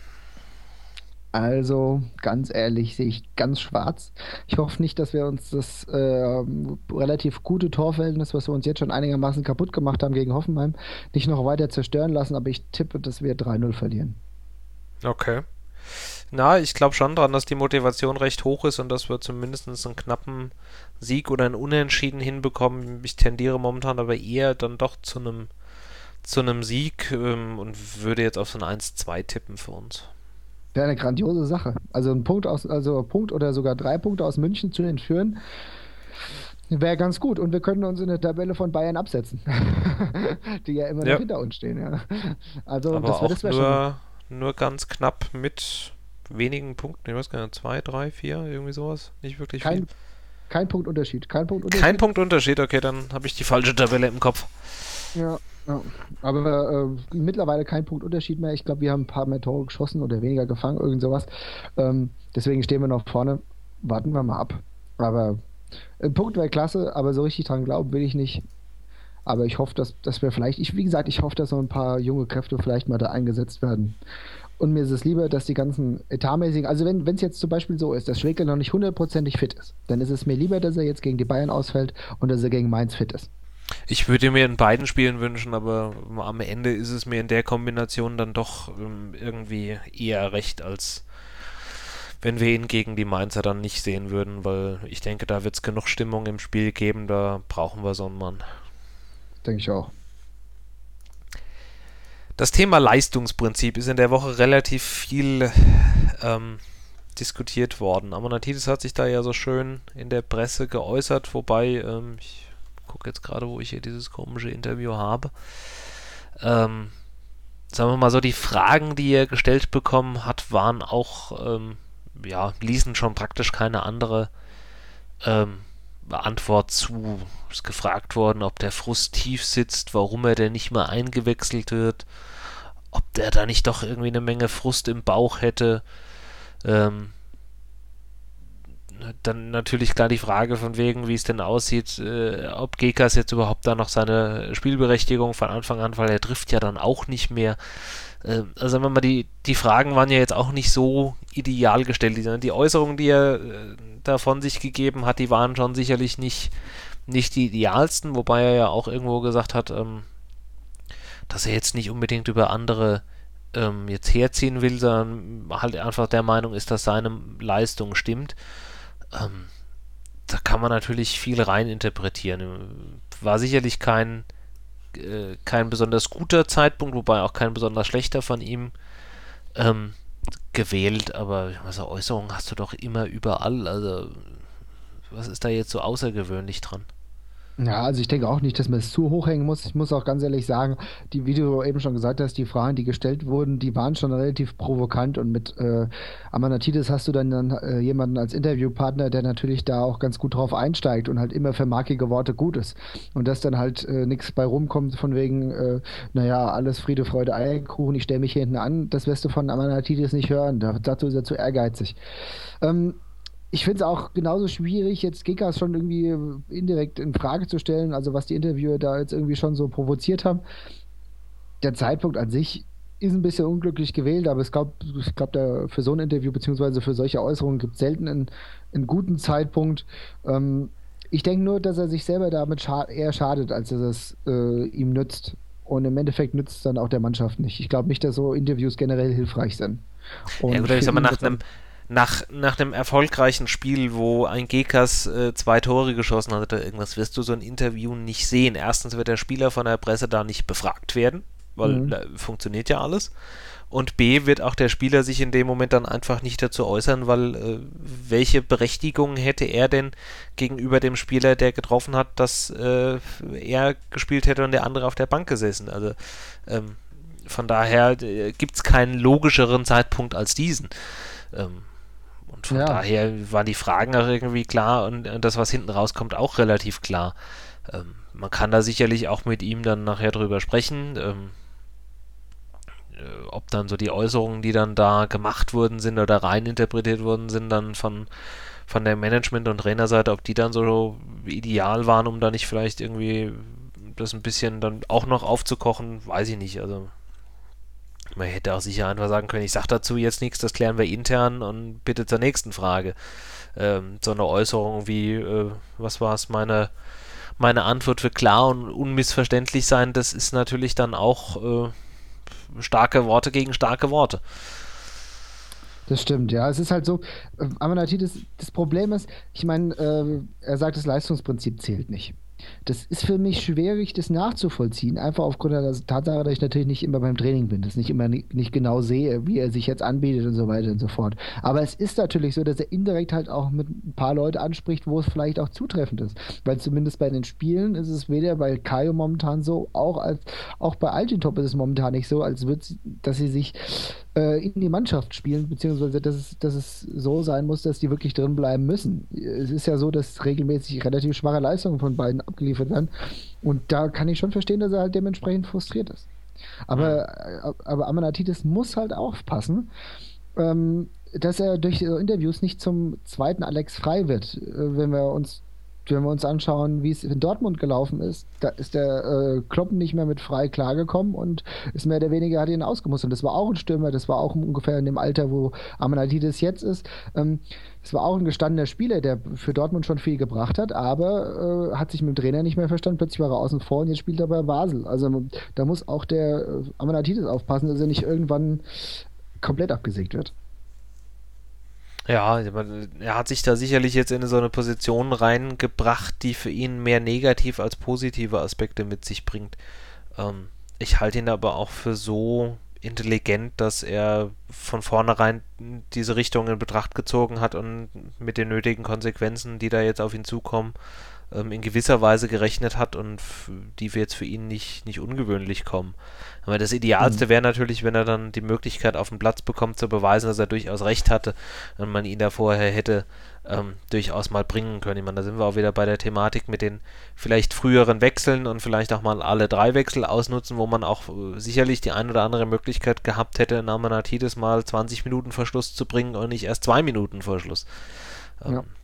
Speaker 2: Also, ganz ehrlich, sehe ich ganz schwarz. Ich hoffe nicht, dass wir uns das relativ gute Torverhältnis, was wir uns jetzt schon einigermaßen kaputt gemacht haben gegen Hoffenheim, nicht noch weiter zerstören lassen, aber ich tippe, dass wir 3-0 verlieren.
Speaker 1: Okay. Na, ich glaube schon dran, dass die Motivation recht hoch ist und dass wir zumindest einen knappen Sieg oder ein Unentschieden hinbekommen. Ich tendiere momentan aber eher dann doch zu einem Sieg und würde jetzt auf so ein 1-2 tippen für uns.
Speaker 2: Wäre eine grandiose Sache. Also ein Punkt oder sogar 3 Punkte aus München zu entführen, Wäre ganz gut. Und wir können uns in der Tabelle von Bayern absetzen. Die ja immer noch
Speaker 1: Ja,
Speaker 2: hinter uns stehen, ja. Also,
Speaker 1: aber auch
Speaker 2: das wäre schon.
Speaker 1: nur ganz knapp mit wenigen Punkten. Ich weiß gar nicht, 2, 3, 4, irgendwie sowas. Nicht wirklich viel.
Speaker 2: Kein, kein Punktunterschied. Kein
Speaker 1: Kein
Speaker 2: Punktunterschied.
Speaker 1: Punktunterschied, okay, dann habe ich die falsche Tabelle im Kopf.
Speaker 2: Ja, ja. Aber mittlerweile kein Punktunterschied mehr. Ich glaube, wir haben ein paar mehr Tore geschossen oder weniger gefangen, irgend sowas. Deswegen stehen wir noch vorne. Warten wir mal ab. Aber ein Punkt wäre klasse, aber so richtig dran glauben will ich nicht. Aber ich hoffe, dass wir vielleicht, wie gesagt, ich hoffe, dass so ein paar junge Kräfte vielleicht mal da eingesetzt werden. Und mir ist es lieber, dass die ganzen etatmäßigen, also wenn es jetzt zum Beispiel so ist, dass Schwekler noch nicht hundertprozentig fit ist, dann ist es mir lieber, dass er jetzt gegen die Bayern ausfällt und dass er gegen Mainz fit ist.
Speaker 1: Ich würde mir in beiden Spielen wünschen, aber am Ende ist es mir in der Kombination dann doch irgendwie eher recht, als wenn wir ihn gegen die Mainzer dann nicht sehen würden, weil ich denke, da wird es genug Stimmung im Spiel geben, da brauchen wir so einen Mann.
Speaker 2: Denke ich auch.
Speaker 1: Das Thema Leistungsprinzip ist in der Woche relativ viel diskutiert worden. Amonatidis hat sich da ja so schön in der Presse geäußert, wobei ich gucke jetzt gerade, wo ich hier dieses komische Interview habe. Ähm, Sagen wir mal so, die Fragen, die er gestellt bekommen hat, waren auch, ja, ließen schon praktisch keine andere ähm, Antwort zu. Ist gefragt worden, ob der Frust tief sitzt, warum er denn nicht mehr eingewechselt wird, ob der da nicht doch irgendwie eine Menge Frust im Bauch hätte. Ähm, Dann natürlich klar die Frage von wegen, wie es denn aussieht, ob Gekas jetzt überhaupt da noch seine Spielberechtigung von Anfang an, weil er trifft ja dann auch nicht mehr. Also sagen wir mal, die Fragen waren ja jetzt auch nicht so ideal gestellt. Die Äußerungen, die er da von sich gegeben hat, die waren schon sicherlich nicht die idealsten, wobei er ja auch irgendwo gesagt hat, dass er jetzt nicht unbedingt über andere jetzt herziehen will, sondern halt einfach der Meinung ist, dass seine Leistung stimmt. Ähm, Da kann man natürlich viel rein interpretieren. War sicherlich kein besonders guter Zeitpunkt, wobei auch kein besonders schlechter von ihm ähm, gewählt, aber also Äußerungen hast du doch immer überall. Also was ist da jetzt so außergewöhnlich dran?
Speaker 2: Ja, also ich denke auch nicht, dass man es zu hoch hängen muss. Ich muss auch ganz ehrlich sagen, wie du eben schon gesagt hast, die Fragen, die gestellt wurden, die waren schon relativ provokant und mit Amanatidis hast du dann jemanden als Interviewpartner, der natürlich da auch ganz gut drauf einsteigt und halt immer für markige Worte gut ist. Und dass dann halt nichts bei rumkommt von wegen, naja, alles Friede, Freude, Eierkuchen, ich stelle mich hier hinten an, das wirst du von Amanatidis nicht hören. Dazu ist er zu ehrgeizig. Ähm, Ich finde es auch genauso schwierig, jetzt Gekas schon irgendwie indirekt in Frage zu stellen, also was die Interviewer da jetzt irgendwie schon so provoziert haben. Der Zeitpunkt an sich ist ein bisschen unglücklich gewählt, aber ich glaub, für so ein Interview beziehungsweise für solche Äußerungen gibt es selten einen guten Zeitpunkt. Ich denke nur, dass er sich selber damit eher schadet, als dass es ihm nützt. Und im Endeffekt nützt es dann auch der Mannschaft nicht. Ich glaube nicht, dass so Interviews generell hilfreich sind.
Speaker 1: Ja
Speaker 2: Und
Speaker 1: gut, ich
Speaker 2: für
Speaker 1: sag mal,
Speaker 2: ihn jetzt
Speaker 1: nach einem erfolgreichen Spiel, wo ein Gekas 2 Tore geschossen hat oder irgendwas, wirst du so ein Interview nicht sehen. Erstens wird der Spieler von der Presse da nicht befragt werden, weil
Speaker 2: Mhm.
Speaker 1: funktioniert ja alles. Und B, wird auch der Spieler sich in dem Moment dann einfach nicht dazu äußern, weil welche Berechtigung hätte er denn gegenüber dem Spieler, der getroffen hat, dass er gespielt hätte und der andere auf der Bank gesessen? Also ähm, von daher gibt es keinen logischeren Zeitpunkt als diesen. Ähm, und von
Speaker 2: Ja,
Speaker 1: daher waren die Fragen auch irgendwie klar und das, was hinten rauskommt, auch relativ klar. Man kann da sicherlich auch mit ihm dann nachher drüber sprechen, ob dann so die Äußerungen, die dann da gemacht worden sind oder rein interpretiert worden sind, dann von der Management- und Trainerseite, ob die dann so ideal waren, um da nicht vielleicht irgendwie das ein bisschen dann auch noch aufzukochen, weiß ich nicht. Also man hätte auch sicher einfach sagen können, ich sag dazu jetzt nichts, das klären wir intern und bitte zur nächsten Frage. So eine Äußerung wie, was war es, meine Antwort wird klar und unmissverständlich sein, das ist natürlich dann auch starke Worte gegen starke Worte.
Speaker 2: das stimmt, ja. Es ist halt so, Amanatit, das Problem ist, ich meine, er sagt, das Leistungsprinzip zählt nicht. Das ist für mich schwierig, das nachzuvollziehen, einfach aufgrund der Tatsache, dass ich natürlich nicht immer beim Training bin, dass ich nicht immer nicht genau sehe, wie er sich jetzt anbietet und so weiter und so fort. Aber es ist natürlich so, dass er indirekt halt auch mit ein paar Leute anspricht, wo es vielleicht auch zutreffend ist. Weil zumindest bei den Spielen ist es weder bei Kaio momentan so, auch bei Altintop ist es momentan nicht so, als würde dass sie sich in die Mannschaft spielen, beziehungsweise dass es so sein muss, dass die wirklich drin bleiben müssen. Es ist ja so, dass regelmäßig relativ schwache Leistungen von beiden abgeliefert werden. Und da kann ich schon verstehen, dass er halt dementsprechend frustriert ist.
Speaker 1: Hm.
Speaker 2: Aber Amanatidis muss halt aufpassen, dass er durch Interviews nicht zum zweiten Alex Frei wird. Wenn wir uns anschauen, wie es in Dortmund gelaufen ist, da ist der Kloppen nicht mehr mit Frei klargekommen und ist mehr oder weniger hat ihn ausgemustert. Das war auch ein Stürmer, das war auch ungefähr in dem Alter, wo Amanatidis jetzt ist. Das war auch ein gestandener Spieler, der für Dortmund schon viel gebracht hat, aber hat sich mit dem Trainer nicht mehr verstanden. Plötzlich war er außen vor und jetzt spielt er bei Basel. Also da muss auch der Amanatidis aufpassen, dass er nicht irgendwann komplett abgesägt wird.
Speaker 1: Ja, ich meine, er hat sich da sicherlich jetzt in so eine Position reingebracht, die für ihn mehr negativ als positive Aspekte mit sich bringt. Ich halte ihn aber auch für so intelligent, dass er von vornherein diese Richtung in Betracht gezogen hat und mit den nötigen Konsequenzen, die da jetzt auf ihn zukommen, in gewisser Weise gerechnet hat und die wir jetzt für ihn nicht ungewöhnlich kommen. Aber das
Speaker 2: Mhm.
Speaker 1: Idealste wäre natürlich, wenn er dann die Möglichkeit auf den Platz bekommt, zu beweisen, dass er durchaus recht hatte und man ihn da vorher hätte durchaus mal bringen können. Ich meine, da sind wir auch wieder bei der Thematik mit den vielleicht früheren Wechseln und vielleicht auch mal alle drei Wechsel ausnutzen, wo man auch sicherlich die ein oder andere Möglichkeit gehabt hätte, Namanatidis mal 20 Minuten vor Schluss zu bringen und nicht erst 2 Minuten vor Schluss. Ähm,
Speaker 2: Ja.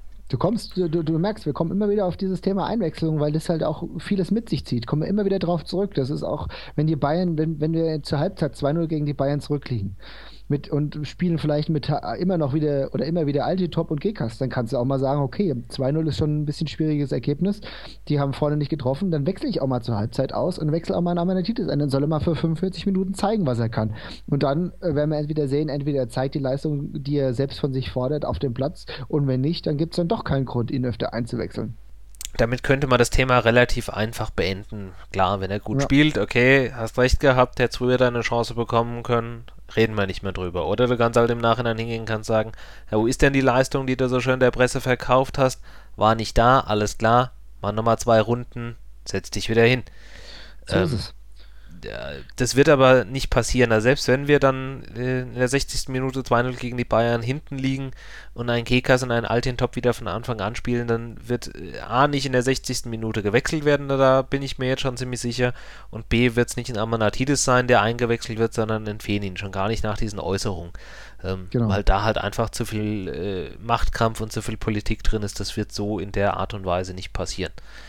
Speaker 2: Du merkst, wir kommen immer wieder auf dieses Thema Einwechslung, weil das halt auch vieles mit sich zieht. Kommen wir immer wieder drauf zurück. Das ist auch, wenn die Bayern, wenn wir zur Halbzeit 2-0 gegen die Bayern zurückliegen und spielen vielleicht mit immer noch wieder oder immer wieder Altintop und Gekas, dann kannst du auch mal sagen, okay, 2-0 ist schon ein bisschen schwieriges Ergebnis. Die haben vorne nicht getroffen, dann wechsle ich auch mal zur Halbzeit aus und wechsle auch mal einen Amanitis ein. Dann soll er mal für 45 Minuten zeigen, was er kann. Und dann werden wir entweder sehen, entweder er zeigt die Leistung, die er selbst von sich fordert, auf dem Platz. Und wenn nicht, dann gibt es dann doch keinen Grund, ihn öfter einzuwechseln.
Speaker 1: Damit könnte man das Thema relativ einfach beenden. Klar, wenn er gut
Speaker 2: Ja,
Speaker 1: spielt, okay, hast recht gehabt, hättest früher deine Chance bekommen können, reden wir nicht mehr drüber. Oder du kannst halt im Nachhinein hingehen und kannst sagen, ja, wo ist denn die Leistung, die du so schön der Presse verkauft hast? War nicht da, alles klar, mach nochmal 2 Runden, setz dich wieder hin.
Speaker 2: so ist
Speaker 1: Ähm,
Speaker 2: es.
Speaker 1: Das wird aber nicht passieren. Also selbst wenn wir dann in der 60. Minute 2-0 gegen die Bayern hinten liegen und ein Kekas und ein Altintop wieder von Anfang an spielen, dann wird A nicht in der 60. Minute gewechselt werden, da bin ich mir jetzt schon ziemlich sicher. Und B wird es nicht ein Amanatidis sein, der eingewechselt wird, sondern ein Fenin, schon gar nicht nach diesen Äußerungen.
Speaker 2: Genau.
Speaker 1: Weil da halt einfach zu viel Machtkampf und zu viel Politik drin ist, das wird so in der Art und Weise nicht passieren.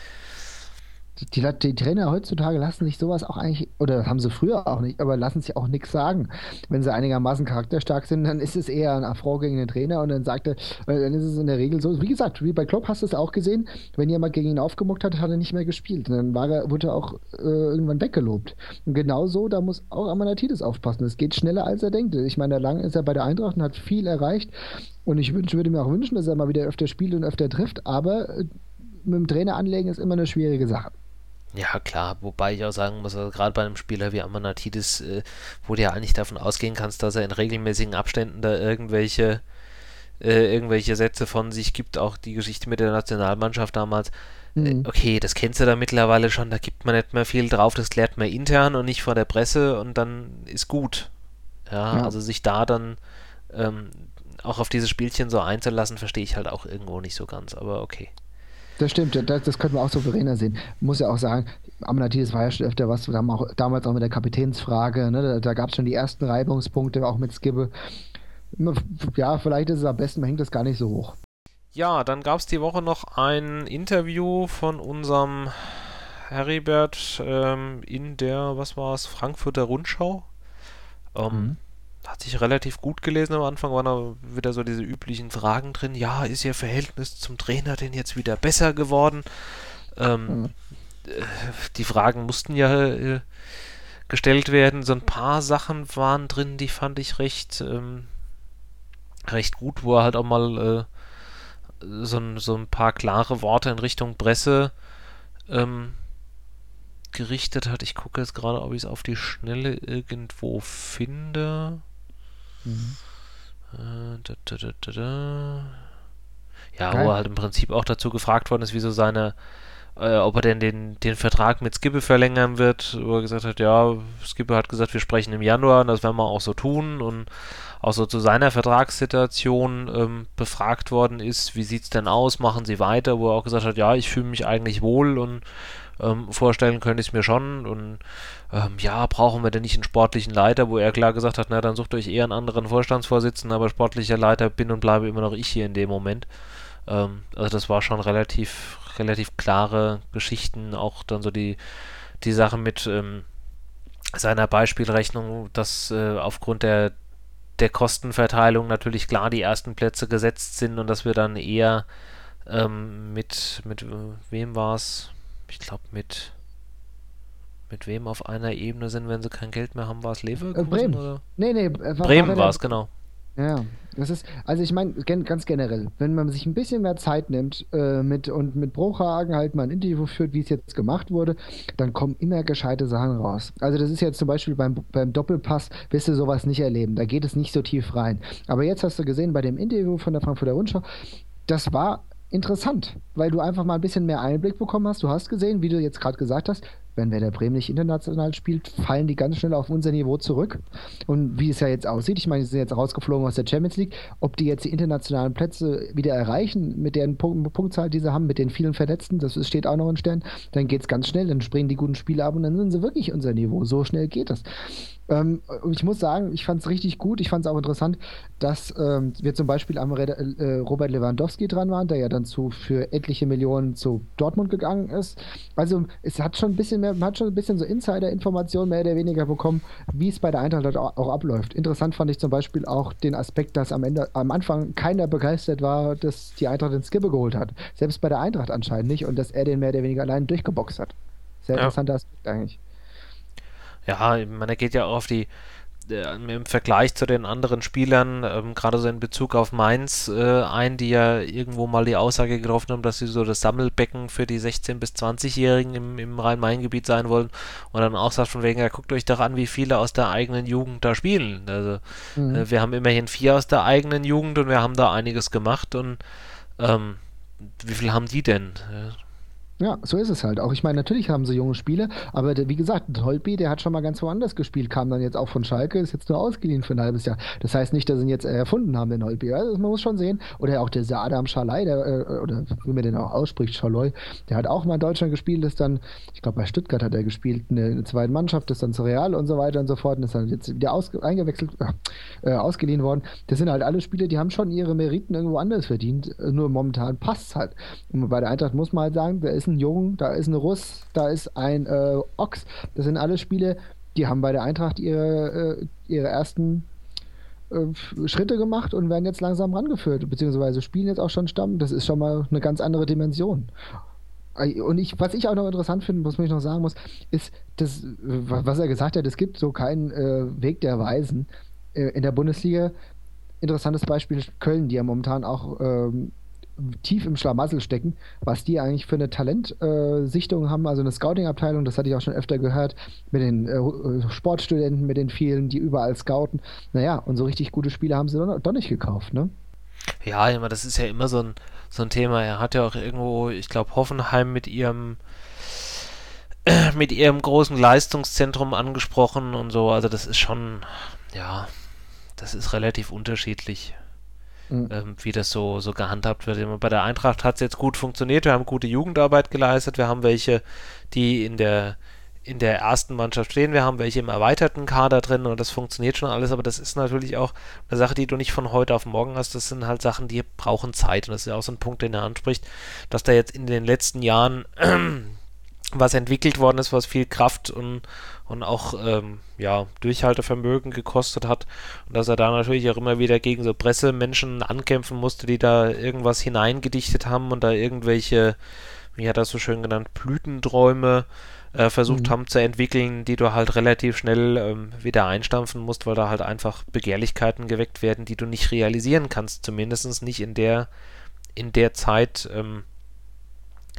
Speaker 2: Die Trainer heutzutage lassen sich sowas auch eigentlich, oder das haben sie früher auch nicht, aber lassen sich auch nichts sagen. Wenn sie einigermaßen charakterstark sind, dann ist es eher ein Affront gegen den Trainer und dann sagt er, dann ist es in der Regel so, wie gesagt, wie bei Klopp hast du es auch gesehen, wenn jemand gegen ihn aufgemuckt hat, hat er nicht mehr gespielt. Und dann wurde er auch irgendwann weggelobt. Und genau so, da muss auch Amanatidis aufpassen. Es geht schneller, als er denkt. Ich meine, lang ist er bei der Eintracht und hat viel erreicht. Und würde mir auch wünschen, dass er mal wieder öfter spielt und öfter trifft, aber mit dem Trainer anlegen ist immer eine schwierige Sache.
Speaker 1: Ja, klar, wobei ich auch sagen muss, also gerade bei einem Spieler wie Amanatidis, wo du ja eigentlich davon ausgehen kannst, dass er in regelmäßigen Abständen da irgendwelche Sätze von sich gibt, auch die Geschichte mit der Nationalmannschaft damals.
Speaker 2: Mhm.
Speaker 1: Okay, das kennst du da mittlerweile schon, da gibt man nicht mehr viel drauf, das klärt man intern und nicht vor der Presse und dann ist gut. Ja,
Speaker 2: Ja.
Speaker 1: also sich da dann ähm, auch auf dieses Spielchen so einzulassen, verstehe ich halt auch irgendwo nicht so ganz, aber okay.
Speaker 2: Das stimmt, das könnte man auch souveräner sehen. Muss ja auch sagen, Amnatidis war ja schon öfter was, wir haben auch damals auch mit der Kapitänsfrage, ne, da gab es schon die ersten Reibungspunkte, auch mit Skibbe. Ja, vielleicht ist es am besten, man hängt das gar nicht so hoch.
Speaker 1: Ja, dann gab es die Woche noch ein Interview von unserem Heribert in der, was war es, Frankfurter Rundschau. Ähm,
Speaker 2: Mhm.
Speaker 1: hat sich relativ gut gelesen am Anfang, waren da wieder so diese üblichen Fragen drin. Ja, ist Ihr Verhältnis zum Trainer denn jetzt wieder besser geworden? Ähm,
Speaker 2: Mhm.
Speaker 1: die Fragen mussten ja gestellt werden. So ein paar Sachen waren drin, die fand ich recht gut, wo er halt auch mal so ein paar klare Worte in Richtung Presse ähm, gerichtet hat. Ich gucke jetzt gerade, ob ich es auf die Schnelle irgendwo finde.
Speaker 2: Mhm.
Speaker 1: Da, da, da, da, da. Ja, wo
Speaker 2: Ja,
Speaker 1: er halt im Prinzip auch dazu gefragt worden ist, wieso ob er denn den Vertrag mit Skibbe verlängern wird, wo er gesagt hat, ja, Skibbe hat gesagt, wir sprechen im Januar und das werden wir auch so tun und auch so zu seiner Vertragssituation befragt worden ist, wie sieht's denn aus, machen Sie weiter, wo er auch gesagt hat, ja, ich fühle mich eigentlich wohl und vorstellen könnte ich es mir schon und ja, brauchen wir denn nicht einen sportlichen Leiter, wo er klar gesagt hat, na, dann sucht euch eher einen anderen Vorstandsvorsitzenden, aber sportlicher Leiter bin und bleibe immer noch ich hier in dem Moment. Also das war schon relativ klare Geschichten, auch dann so die Sache mit seiner Beispielrechnung, dass aufgrund der Kostenverteilung natürlich klar die ersten Plätze gesetzt sind und dass wir dann eher mit wem war es? Ich glaube mit wem auf einer Ebene sind, wenn sie kein Geld mehr haben, war es Leverkusen
Speaker 2: Bremen.
Speaker 1: oder?
Speaker 2: Nee, war bei
Speaker 1: Bremen war
Speaker 2: der.
Speaker 1: es, genau.
Speaker 2: Ja, das ist, also ich meine, ganz generell, wenn man sich ein bisschen mehr Zeit nimmt und mit Bruchhagen halt mal ein Interview führt, wie es jetzt gemacht wurde, dann kommen immer gescheite Sachen raus. Also das ist jetzt zum Beispiel beim Doppelpass, wirst du sowas nicht erleben, da geht es nicht so tief rein. Aber jetzt hast du gesehen bei dem Interview von der Frankfurter Rundschau, das war interessant, weil du einfach mal ein bisschen mehr Einblick bekommen hast. Du hast gesehen, wie du jetzt gerade gesagt hast, wenn Werder Bremen nicht international spielt, fallen die ganz schnell auf unser Niveau zurück. Und wie es ja jetzt aussieht, ich meine, sie sind jetzt rausgeflogen aus der Champions League, ob die jetzt die internationalen Plätze wieder erreichen, mit der Punktzahl, die sie haben, mit den vielen Verletzten, steht auch noch in Stern, dann geht es ganz schnell, dann springen die guten Spiele ab und dann sind sie wirklich unser Niveau. So schnell geht das. Ich muss sagen, ich fand es richtig gut. Ich fand es auch interessant, dass wir zum Beispiel am Robert Lewandowski dran waren, der ja dann für etliche Millionen zu Dortmund gegangen ist. Also es hat schon ein bisschen mehr, man hat schon ein bisschen so Insider-Informationen mehr oder weniger bekommen, wie es bei der Eintracht halt auch abläuft. Interessant fand ich zum Beispiel auch den Aspekt, dass am Anfang keiner begeistert war, dass die Eintracht den Skibbe geholt hat. Selbst bei der Eintracht anscheinend nicht und dass er den mehr oder weniger allein durchgeboxt hat. Sehr
Speaker 1: Ja.
Speaker 2: interessanter Aspekt eigentlich.
Speaker 1: Ja, ich meine, er geht ja auch auf im Vergleich zu den anderen Spielern, gerade so in Bezug auf Mainz, ein, die ja irgendwo mal die Aussage getroffen haben, dass sie so das Sammelbecken für die 16- bis 20-Jährigen im Rhein-Main-Gebiet sein wollen. Und dann auch sagt von wegen, ja, guckt euch doch an, wie viele aus der eigenen Jugend da spielen. Also
Speaker 2: Mhm.
Speaker 1: wir haben immerhin 4 aus der eigenen Jugend und wir haben da einiges gemacht und ähm, wie viel haben die denn?
Speaker 2: Ja, so ist es halt. Auch ich meine, natürlich haben sie junge Spieler, aber wie gesagt, Holtby, der hat schon mal ganz woanders gespielt, kam dann jetzt auch von Schalke, ist jetzt nur ausgeliehen für ein halbes Jahr. Das heißt nicht, dass sie ihn jetzt erfunden haben, den Holtby. Also man muss schon sehen. Oder auch dieser Adam Schalai, oder wie man den auch ausspricht, Schalai, der hat auch mal in Deutschland gespielt, ist dann, ich glaube bei Stuttgart hat er gespielt, eine zweite Mannschaft, ist dann zu Real und so weiter und so fort und ist dann jetzt wieder ausgeliehen worden. Das sind halt alle Spieler, die haben schon ihre Meriten irgendwo anders verdient, nur momentan passt es halt. Und bei der Eintracht muss man halt sagen, da ist ein Jung, da ist ein Russ, da ist ein Ochs. Das sind alle Spiele, die haben bei der Eintracht ihre ersten Schritte gemacht und werden jetzt langsam rangeführt, beziehungsweise spielen jetzt auch schon Stamm. Das ist schon mal eine ganz andere Dimension. Und was ich auch noch interessant finde, was ich noch sagen muss, ist, was er gesagt hat, es gibt so keinen Weg der Weisen in der Bundesliga. Interessantes Beispiel Köln, die ja momentan auch tief im Schlamassel stecken, was die eigentlich für eine Talentsichtung haben, also eine Scouting-Abteilung, das hatte ich auch schon öfter gehört, mit den Sportstudenten, mit den vielen, die überall scouten. Naja, und so richtig gute Spiele haben sie doch nicht gekauft, ne?
Speaker 1: Ja, ich meine, das ist ja immer so ein Thema. Er hat ja auch irgendwo, ich glaube, Hoffenheim mit ihrem großen Leistungszentrum angesprochen und so. Also das ist schon, ja, das ist relativ unterschiedlich,
Speaker 2: Mhm.
Speaker 1: wie das so gehandhabt wird. Bei der Eintracht hat es jetzt gut funktioniert. Wir haben gute Jugendarbeit geleistet. Wir haben welche, die in der ersten Mannschaft stehen. Wir haben welche im erweiterten Kader drin und das funktioniert schon alles, aber das ist natürlich auch eine Sache, die du nicht von heute auf morgen hast. Das sind halt Sachen, die brauchen Zeit und das ist ja auch so ein Punkt, den er anspricht, dass da jetzt in den letzten Jahren was entwickelt worden ist, was viel Kraft und auch ja, Durchhaltevermögen gekostet hat und dass er da natürlich auch immer wieder gegen so Pressemenschen ankämpfen musste, die da irgendwas hineingedichtet haben und da irgendwelche, wie hat er so schön genannt, Blütenträume versucht
Speaker 2: Mhm.
Speaker 1: haben zu entwickeln, die du halt relativ schnell wieder einstampfen musst, weil da halt einfach Begehrlichkeiten geweckt werden, die du nicht realisieren kannst, zumindest nicht in der Zeit,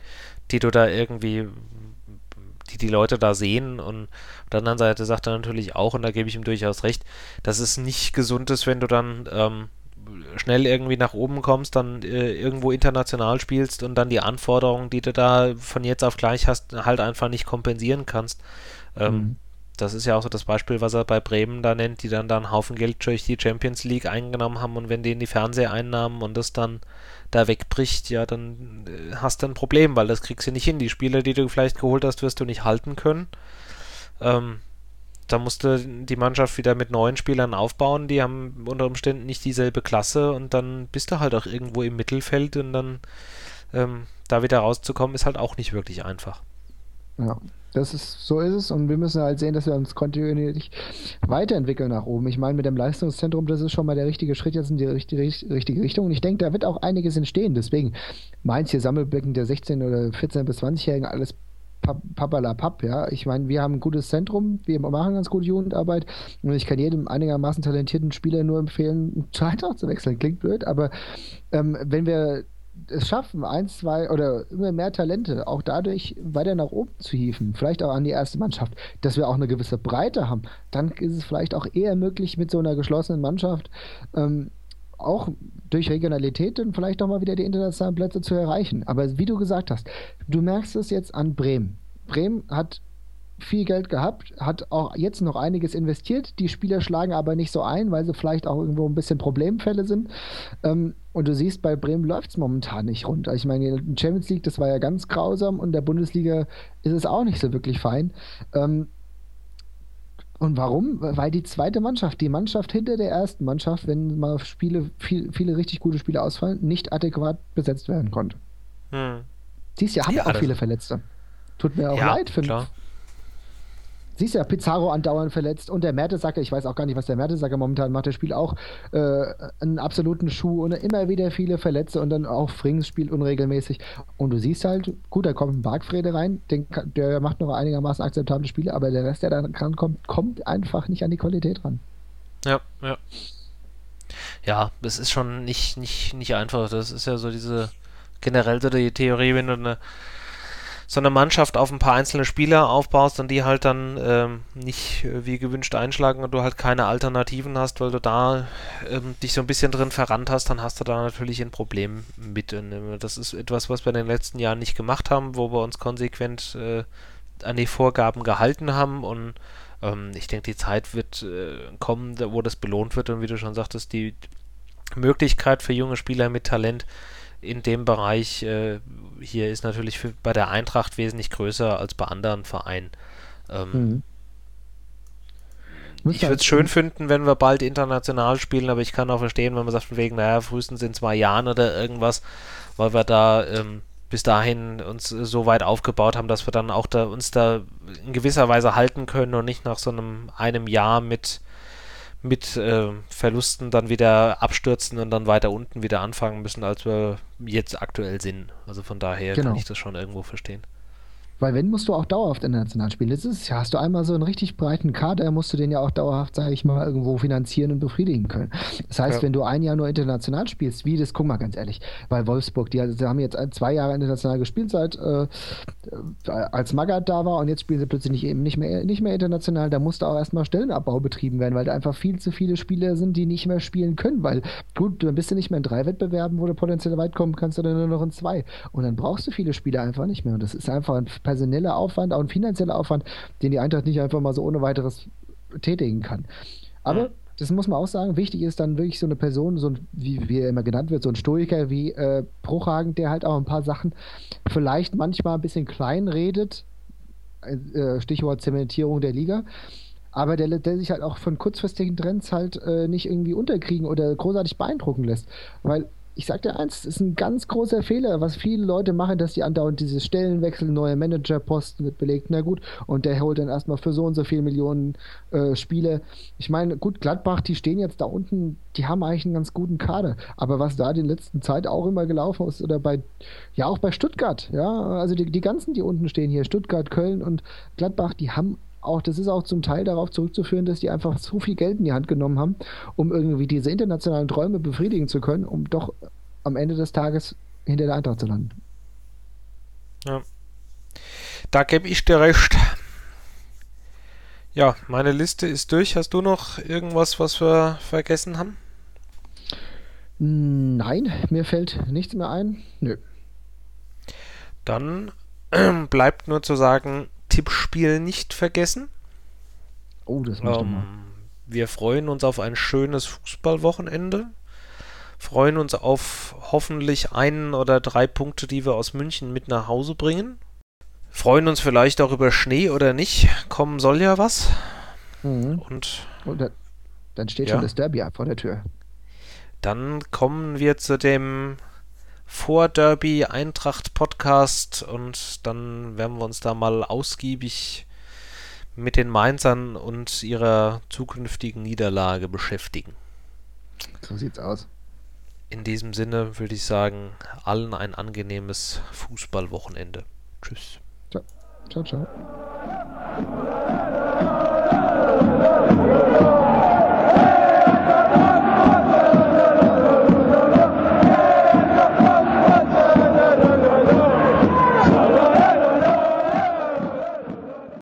Speaker 1: die du da irgendwie, die Leute da sehen. Und auf der anderen Seite sagt er natürlich auch, und da gebe ich ihm durchaus recht, dass es nicht gesund ist, wenn du dann schnell irgendwie nach oben kommst, dann irgendwo international spielst und dann die Anforderungen, die du da von jetzt auf gleich hast, halt einfach nicht kompensieren kannst. Ähm,
Speaker 2: Mhm.
Speaker 1: Das ist ja auch so das Beispiel, was er bei Bremen da nennt, die dann da einen Haufen Geld durch die Champions League eingenommen haben, und wenn denen die Fernseheinnahmen und das dann da wegbricht, ja, dann hast du ein Problem, weil das kriegst du nicht hin. Die Spieler, die du vielleicht geholt hast, wirst du nicht halten können. Ähm, Da musst du die Mannschaft wieder mit neuen Spielern aufbauen, die haben unter Umständen nicht dieselbe Klasse, und dann bist du halt auch irgendwo im Mittelfeld, und dann da wieder rauszukommen, ist halt auch nicht wirklich einfach.
Speaker 2: Ja, so ist es und wir müssen halt sehen, dass wir uns kontinuierlich weiterentwickeln nach oben. Ich meine, mit dem Leistungszentrum, das ist schon mal der richtige Schritt jetzt in die richtige Richtung und ich denke, da wird auch einiges entstehen. Deswegen meins hier Sammelbecken der 16 oder 14 bis 20-Jährigen, alles Pappalapapp, ja. Ich meine, wir haben ein gutes Zentrum, wir machen ganz gute Jugendarbeit und ich kann jedem einigermaßen talentierten Spieler nur empfehlen, zur Eintracht zu wechseln. Klingt blöd, aber wenn wir es schaffen, eins, zwei oder immer mehr Talente auch dadurch weiter nach oben zu hieven, vielleicht auch an die erste Mannschaft, dass wir auch eine gewisse Breite haben, dann ist es vielleicht auch eher möglich, mit so einer geschlossenen Mannschaft auch durch Regionalität dann vielleicht auch mal wieder die internationalen Plätze zu erreichen. Aber wie du gesagt hast, du merkst es jetzt an Bremen. Bremen hat viel Geld gehabt, hat auch jetzt noch einiges investiert. Die Spieler schlagen aber nicht so ein, weil sie vielleicht auch irgendwo ein bisschen Problemfälle sind. Und du siehst, bei Bremen läuft es momentan nicht rund. Also ich meine, in der Champions League, das war ja ganz grausam und in der Bundesliga ist es auch nicht so wirklich fein. Ähm, und warum? Weil die zweite Mannschaft, die Mannschaft hinter der ersten Mannschaft, wenn mal viele richtig gute Spiele ausfallen, nicht adäquat besetzt werden konnte.
Speaker 1: Hm.
Speaker 2: Siehst ja, haben
Speaker 1: Ja,
Speaker 2: auch
Speaker 1: das,
Speaker 2: viele Verletzte. Tut mir auch
Speaker 1: ja,
Speaker 2: leid,
Speaker 1: klar.
Speaker 2: siehst ja, Pizarro andauernd verletzt und der Mertesacker, ich weiß auch gar nicht, was der Mertesacker momentan macht, der spielt auch einen absoluten Schuh und immer wieder viele Verletzte und dann auch Frings spielt unregelmäßig. Und du siehst halt, gut, da kommt ein Bargfrede rein, der macht noch einigermaßen akzeptable Spiele, aber der Rest, der da rankommt, kommt einfach nicht an die Qualität ran.
Speaker 1: Ja, ja. Ja, das ist schon nicht einfach. Das ist ja so diese generell so die Theorie, wenn du so eine Mannschaft auf ein paar einzelne Spieler aufbaust und die halt dann nicht wie gewünscht einschlagen und du halt keine Alternativen hast, weil du da dich so ein bisschen drin verrannt hast, dann hast du da natürlich ein Problem mit. Und, das ist etwas, was wir in den letzten Jahren nicht gemacht haben, wo wir uns konsequent an die Vorgaben gehalten haben, und ich denke, die Zeit wird kommen, wo das belohnt wird, und wie du schon sagtest, die Möglichkeit für junge Spieler mit Talent in dem Bereich hier ist natürlich bei der Eintracht wesentlich größer als bei anderen Vereinen. Ähm,
Speaker 2: Mhm. Müssen
Speaker 1: Ich würde es
Speaker 2: halt,
Speaker 1: schön finden, wenn wir bald international spielen, aber ich kann auch verstehen, wenn man sagt, von wegen, naja, frühestens in 2 Jahren oder irgendwas, weil wir da bis dahin uns so weit aufgebaut haben, dass wir dann auch uns da in gewisser Weise halten können und nicht nach so einem Jahr mit Verlusten dann wieder abstürzen und dann weiter unten wieder anfangen müssen, als wir jetzt aktuell sind. Also von daher kann
Speaker 2: genau.
Speaker 1: ich das schon irgendwo verstehen.
Speaker 2: Weil wenn, musst du auch dauerhaft international spielen. Das ist ja, hast du einmal so einen richtig breiten Kader, musst du den ja auch dauerhaft, sage ich mal, irgendwo finanzieren und befriedigen können. Das heißt,
Speaker 1: Ja.
Speaker 2: wenn du ein Jahr nur international spielst, wie das, guck mal ganz ehrlich, bei Wolfsburg, die haben jetzt 2 Jahre international gespielt, seit als Magath da war und jetzt spielen sie plötzlich nicht mehr international, da musste auch erstmal Stellenabbau betrieben werden, weil da einfach viel zu viele Spieler sind, die nicht mehr spielen können, weil gut, dann bist du nicht mehr in 3 Wettbewerben, wo du potenziell weit kommen kannst, sondern nur noch in 2. Und dann brauchst du viele Spieler einfach nicht mehr. Und das ist einfach ein personeller Aufwand, auch ein finanzieller Aufwand, den die Eintracht nicht einfach mal so ohne weiteres tätigen kann.
Speaker 1: Hm.
Speaker 2: Aber das muss man auch sagen, wichtig ist dann wirklich so eine Person, wie er immer genannt wird, so ein Stoiker wie Bruchhagen, der halt auch ein paar Sachen vielleicht manchmal ein bisschen klein redet, Stichwort Zementierung der Liga, aber der sich halt auch von kurzfristigen Trends halt nicht irgendwie unterkriegen oder großartig beeindrucken lässt. Weil ich sag dir eins, es ist ein ganz großer Fehler, was viele Leute machen, dass die andauernd diese Stellen wechseln, neue Managerposten wird belegt, na gut, und der holt dann erstmal für so und so viele Millionen Spiele. Ich meine, gut, Gladbach, die stehen jetzt da unten, die haben eigentlich einen ganz guten Kader, aber was da in der letzten Zeit auch immer gelaufen ist, oder ja auch bei Stuttgart, ja, also die ganzen, die unten stehen hier, Stuttgart, Köln und Gladbach, die haben auch, das ist auch zum Teil darauf zurückzuführen, dass die einfach so viel Geld in die Hand genommen haben, um irgendwie diese internationalen Träume befriedigen zu können, um doch am Ende des Tages hinter der Eintracht zu landen.
Speaker 1: Ja. Da gebe ich dir recht. Ja, meine Liste ist durch. Hast du noch irgendwas, was wir vergessen haben?
Speaker 2: Nein, mir fällt nichts mehr ein. Nö.
Speaker 1: Dann bleibt nur zu sagen, Tippspiel nicht vergessen.
Speaker 2: Oh, das mache ich doch mal.
Speaker 1: Ähm, Wir freuen uns auf ein schönes Fußballwochenende. Freuen uns auf hoffentlich 1 oder 3 Punkte, die wir aus München mit nach Hause bringen. Freuen uns vielleicht auch über Schnee oder nicht. Kommen soll ja was.
Speaker 2: Mhm.
Speaker 1: Und
Speaker 2: Und dann steht schon
Speaker 1: ja,
Speaker 2: das Derby vor der Tür.
Speaker 1: dann kommen wir zu dem Vor-Derby Eintracht Podcast und dann werden wir uns da mal ausgiebig mit den Mainzern und ihrer zukünftigen Niederlage beschäftigen.
Speaker 2: So sieht's aus.
Speaker 1: In diesem Sinne würde ich sagen, allen ein angenehmes Fußballwochenende. Tschüss.
Speaker 2: Ciao, ciao, ciao.